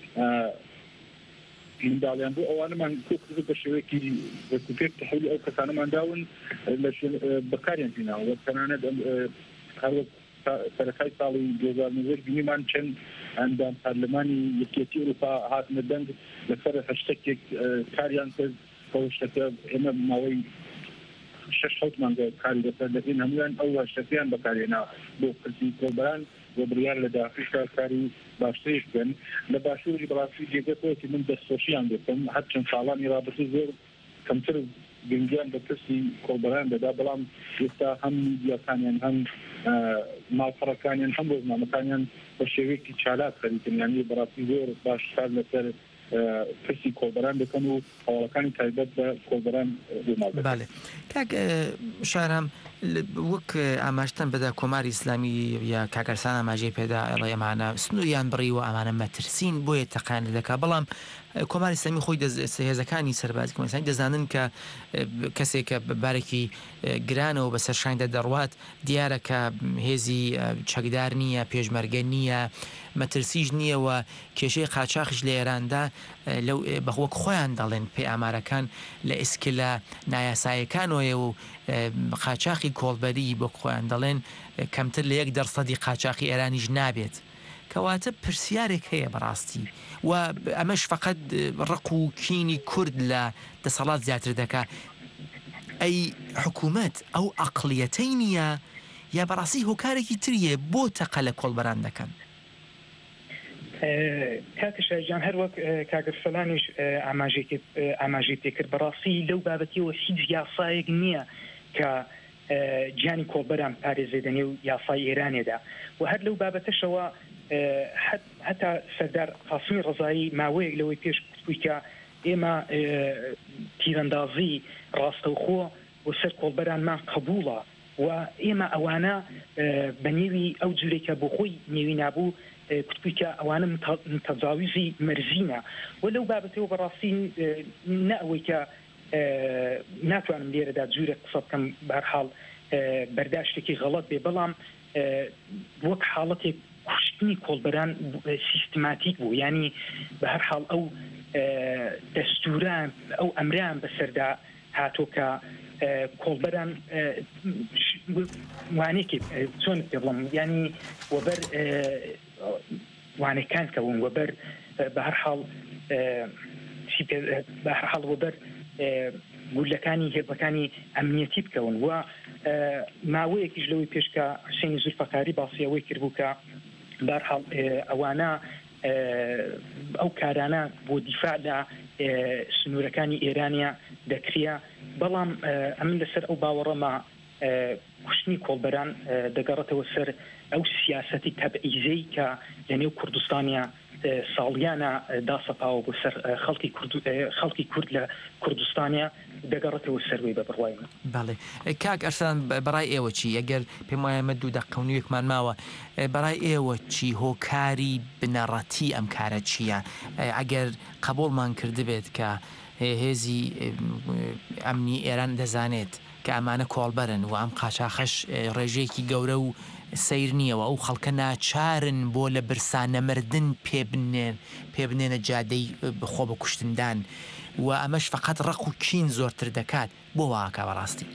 منداڵیان بوو ئەوانەمان کۆکرد بە شێوەیەکی بەکوپێک تحویلی ئەو کەسانەمان داون بەکاریان بیناوە تەنانەت هەروەک سەرەتای ساڵی دوو هەزار و نۆ بینیمان چەند ئەندام پارلەمانی یەکێتی ئەوروپا هاتنە دەنگ لەسەر هەشتێک کاریان کرد ئەو شتەکە ئێمە ماوەی شەش حەوت مانگە کاری لەسەر دەکەین هەموویان ئەو هەشتەکەیان بەکارهێنا بۆ پرسی کۆڵبەران و بڕیار لە داخلیشا کاری باشترش بن لە باشووری بەڕاستی جێگەکەوەکی من دەستخۆشییان دەکەم هەر چەند ساڵانی رابطی زۆر کەمتر گرنگیان بە پرسی کۆڵبەران دەدا بەڵام ئێستا هەم میدیاکانیان هەم ماڵپەڕەکانیان هەم ڕۆژنامەکانیان بە شێوەیەکی چالاک خەریکن یانی بەڕاستی زۆر باشتر لەسەر پرسی کۆڵبەران دەکەن و هەواڵەکانی تایبەت بە کۆڵبەران بەڵێ کاک شارم وەک ئاماژتان بەدا کۆماری ئیسلامی یا کاکەرسان ئاماژەی پێدا ئەڵێ ئەمانە سنووریان بڕیوە ئەمانە مەترسین بۆیە تەقان دەکا بەڵام کۆماری ئیسلامی خۆی هێزەکانی سەربازی کۆمەرسانی دەزانن کە کەسێک کە بارێکی گرانەوە بەسەر شاندا دەڕوات دیارە کە هێزی چەکدار نییە پێشمەرگە نییە مەترسیش نییەوە کێشەی قاچاقش لە ئێراندا لەو بەخۆک خۆیان دەڵێن پێ ئامارەکان لە ئسکلە نایاسایەکانەوەیە و قاچاقی کۆڵبەری بۆ خۆیان دەڵێن کەمتر لە یەک دەرسەدی قاچاقی ئێرانیش نابێت کەواتە پرسیارێک هەیە بەڕاستی و ئەمەش فقط ڕق و کینی کورد لە دەسەڵات زیاتر دەکا ئەی حکوومەت ئەو ئەقلیەتەی نییە یا بەڕاستی هۆکارێکی تریە بۆ تەقە لە کۆڵبەران دەکەن کاکەشایجان هەر وەک کاگەرفەلانیش ئاماژەی پێکرد بەڕاستی لەو بابەتیەوە هیچ یاسایەک نییە کە گیانی کۆڵبەران پارێزێدەنێ و یاسای ئێرانێدا و هەر لەو بابەتەشەوە هەتا سەردار قاسمی ڕزایی ماوەیەک لەوەی پێش کوی کە ئێمە تیرەندازی ڕاستەوخۆ بۆ سەر کۆڵبەرانمان قبوڵە و ئێمە ئەوانە بە نێوی ئەو جورێکە بۆ خۆی نێوی نابوو کوتکویکە ئەوانە متەجاویزی مەرزینە و لەو بابەتەوە بەڕاستی نە ئەوەی کە ناتوانم لێرەدا جوورە قسە بکەم بەرحاڵ بەرداشتێکی غەڵەت بێ بەڵام وەک حاڵەتێک کوشتنی کۆڵبەران سیستماتیک بوو ینی بە هەر حاڵ ئەو دەستوران ئەو ئەمران بەسەردا هاتۆ کە کۆڵبەران وانێکی چۆن پێ بڵم ینی وەبەر وانەکان کەون وەبەر بە هەر حاڵ بە هەر حاڵ وەبەر گولەکانی هێبەکانی ئەمنیەتی بکەون و ماوەیەکیش لەوەی پێشکە حسێنی زولفەقاری باسیەوەی کردبوو کە بەرحاڵ ئەوانە ئەو کارانە بۆ دیفاع لە سنوورەکانی ئێرانیا دەکریا بەڵام ئەمن لەسەر ئەو باوەڕەمە کوشتنی کۆڵبەران دەگەڕێتەوە سەر ئەو سیاسەتی تەبعیزەی کە لەنێو کوردستانیا ساڵیانە داسەپاوە بۆ سەر خەڵکی کورد لە کوردستانیا دەگەڕێتەوە سەروەی بە بڕوای من. بەڵێ کاک ئەرسلان بەڕای ئێوە چی ئەگەر پێم وایە مە دوو دەقەونیەکمان ماوە بەڕای ئێوە چی هۆکاری بنەڕەتی ئەم کارە چییە ئەگەر قبولمان کردبێت کە هێزی ئەمنی ئێران دەزانێت کە ئەمانە کۆڵبەرن و ئەم قاچاقەش ڕێژەیەکی گەورە و سیر نییەوە ئەو خەڵکە ناچارن بۆ لە برسانە مردن پێ بنێن پێ بنێنە جادەی بخۆ بە کوشتندان و ئەمەش فقط ڕق و کین زۆرتر دەکات بۆ واکە بەڕاستی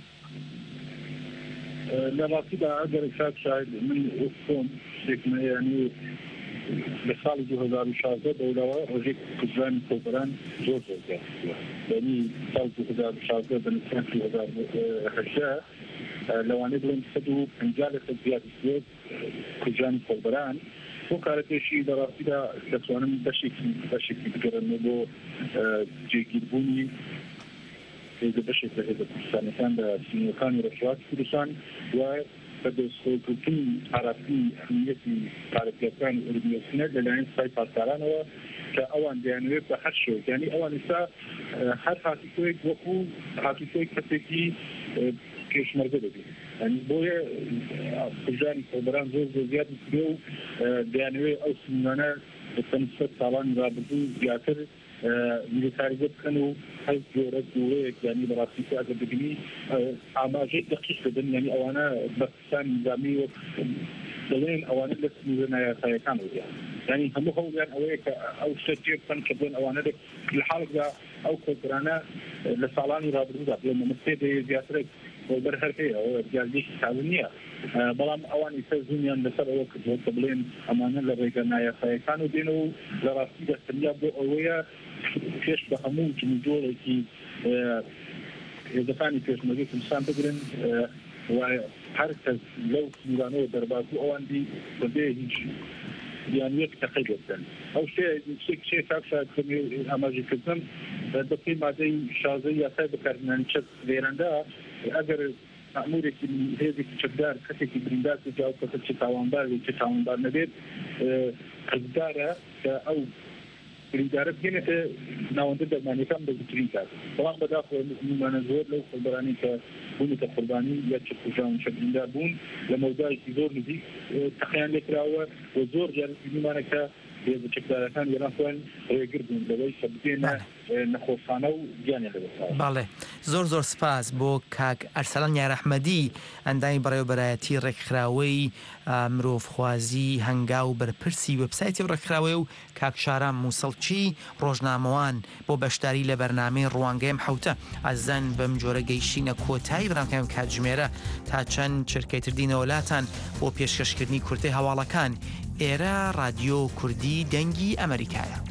لە ڕاستیدا ئەگەر کاک شاید من ئۆفۆم شتێکمەیانی لە ساڵی دوو هەزار و شازدە دەولاوە ڕۆژێک کوردستانی کۆڵبەران زۆر زۆر زیاتر یعنی ساڵ دوو هەزار و شازدە بە نسبەت دوو هەزار و هەشت لەوانەیە بڵێن سەد و پەنجا لەسەر زیادی زۆر کوردستانی کۆڵبەران بۆ کارەکێشی لە ڕاستیدا دەتوانم بەشێکی بەشێکی بگەڕێنەوە بۆ جێگیربوونی هێزە بەشێک لە هێزە کوردستانەکان لە سنوورەکانی ڕۆژهەڵاتی کوردستان و بە دەستخۆگرتنی ئاراستنی ئەهمیەتی پارێزگاکانی ئورومیۆسنەت لەلایەن سای پاسدارانەوە کە ئەوان دەیانوێت بە هەر شێوەیەک یعنی ئەوان ئێستا هەر هاتوویەک وەکو هاتوویەک کەسێکی پێشمەرگە دەبێت ینی بۆیە کوردستانی کۆڵبەران زۆر زۆر زیاد بێ و دەیانوێت ئەو سنوورانە بەنسبەت ساڵانی ڕابردوو زیاتر میلیتاریزە بکەن و هەر جۆرە جوڵەیەک ینی بەڕاستی ئەگەر ببینی ئاماژەی دەقیق دەدەن ینی ئەوانە بە کوردستانی نظامی وەک دەڵێن ئەوانە لە سنوورە نایاساییەکان وەدیان ینی هەموو هەوڵیان ئەوەیە کە ئەو شتە جێ بکەن کە بڵێن ئەوانە لە حاڵێکدا ئەو کۆڵبەرانە لە ساڵانی ڕابردوودا بڵێن مەمەستێ زیاترێک کۆڵبەر هەر هەیە ئەوە جیازێکی تازە نییە بەڵام ئەوان ئیستا زوونیان لەسەر ئەوە کردووە کە بڵێن ئەمانە لە ڕێگە نایاساییەکان و دێنەوە و لە ڕاستی دەستنیا بۆ ئەوەیە پێش بە هەموو جنجۆڵێکی هێزەکانی پێشمەرگەی کوردستان بگرن و هەر کەس لەو سنوورانەوە دەرباز بوو ئەوان دی بەبێ هیچ دیانوێت تەقەی دەستن ئەو شتێک شێ کاکشا ئاماژەکردن بەپێی مادەی شازدە یاسای بەکارهێنانی چەک لێراندا ئەگەر مامورێکی هێزێکی چەکدار کەسێکی بریندار بێت ئەو کەسە چ تاوانبار بێت چ تاوانبار نەبێت حەزدارە کە ئەو بریدارە بگەنێتە ناوەندە دەرمانیەکان بەزووترین کات بەڵام بەداخۆمانە زۆر لەو خۆبەرانی کە بوونەتە قوربانی یا چ کوژان شەبریندار بوون لە مەودایەکی زۆر نزیک تەقیان لێکراوە و زۆر جار بینمانەکە بچکدارەکان وێرانخۆیان ڕێگر بوون لەوەی کە بگێنە نەخۆشخانە و گیانیان لەدەستاوە. بەڵێ زۆر زۆر سپاس بۆ کاک ئەرسەلان یارەحمەدی ئەندامی بەڕێوەبەرایەتی ڕێکخراوەی مرۆڤخوازی هەنگا و بەرپرسی وەبسایتی ڕێکخراوەی و کاک شارام مووسڵچی ڕۆژنامەوان بۆ بەشداری لە بەرنامەی ڕوانگەیم حوتە ئەزان بەم جۆرە گەیشتینە کۆتایی بڕانکەم کاتژمێرە تا چەند چرکەی تردینەوەلاتان بۆ پێشکەشکردنی کورتەی هەواڵەکان ئێرە رادیۆ کوردی دەنگی ئەمریکایە.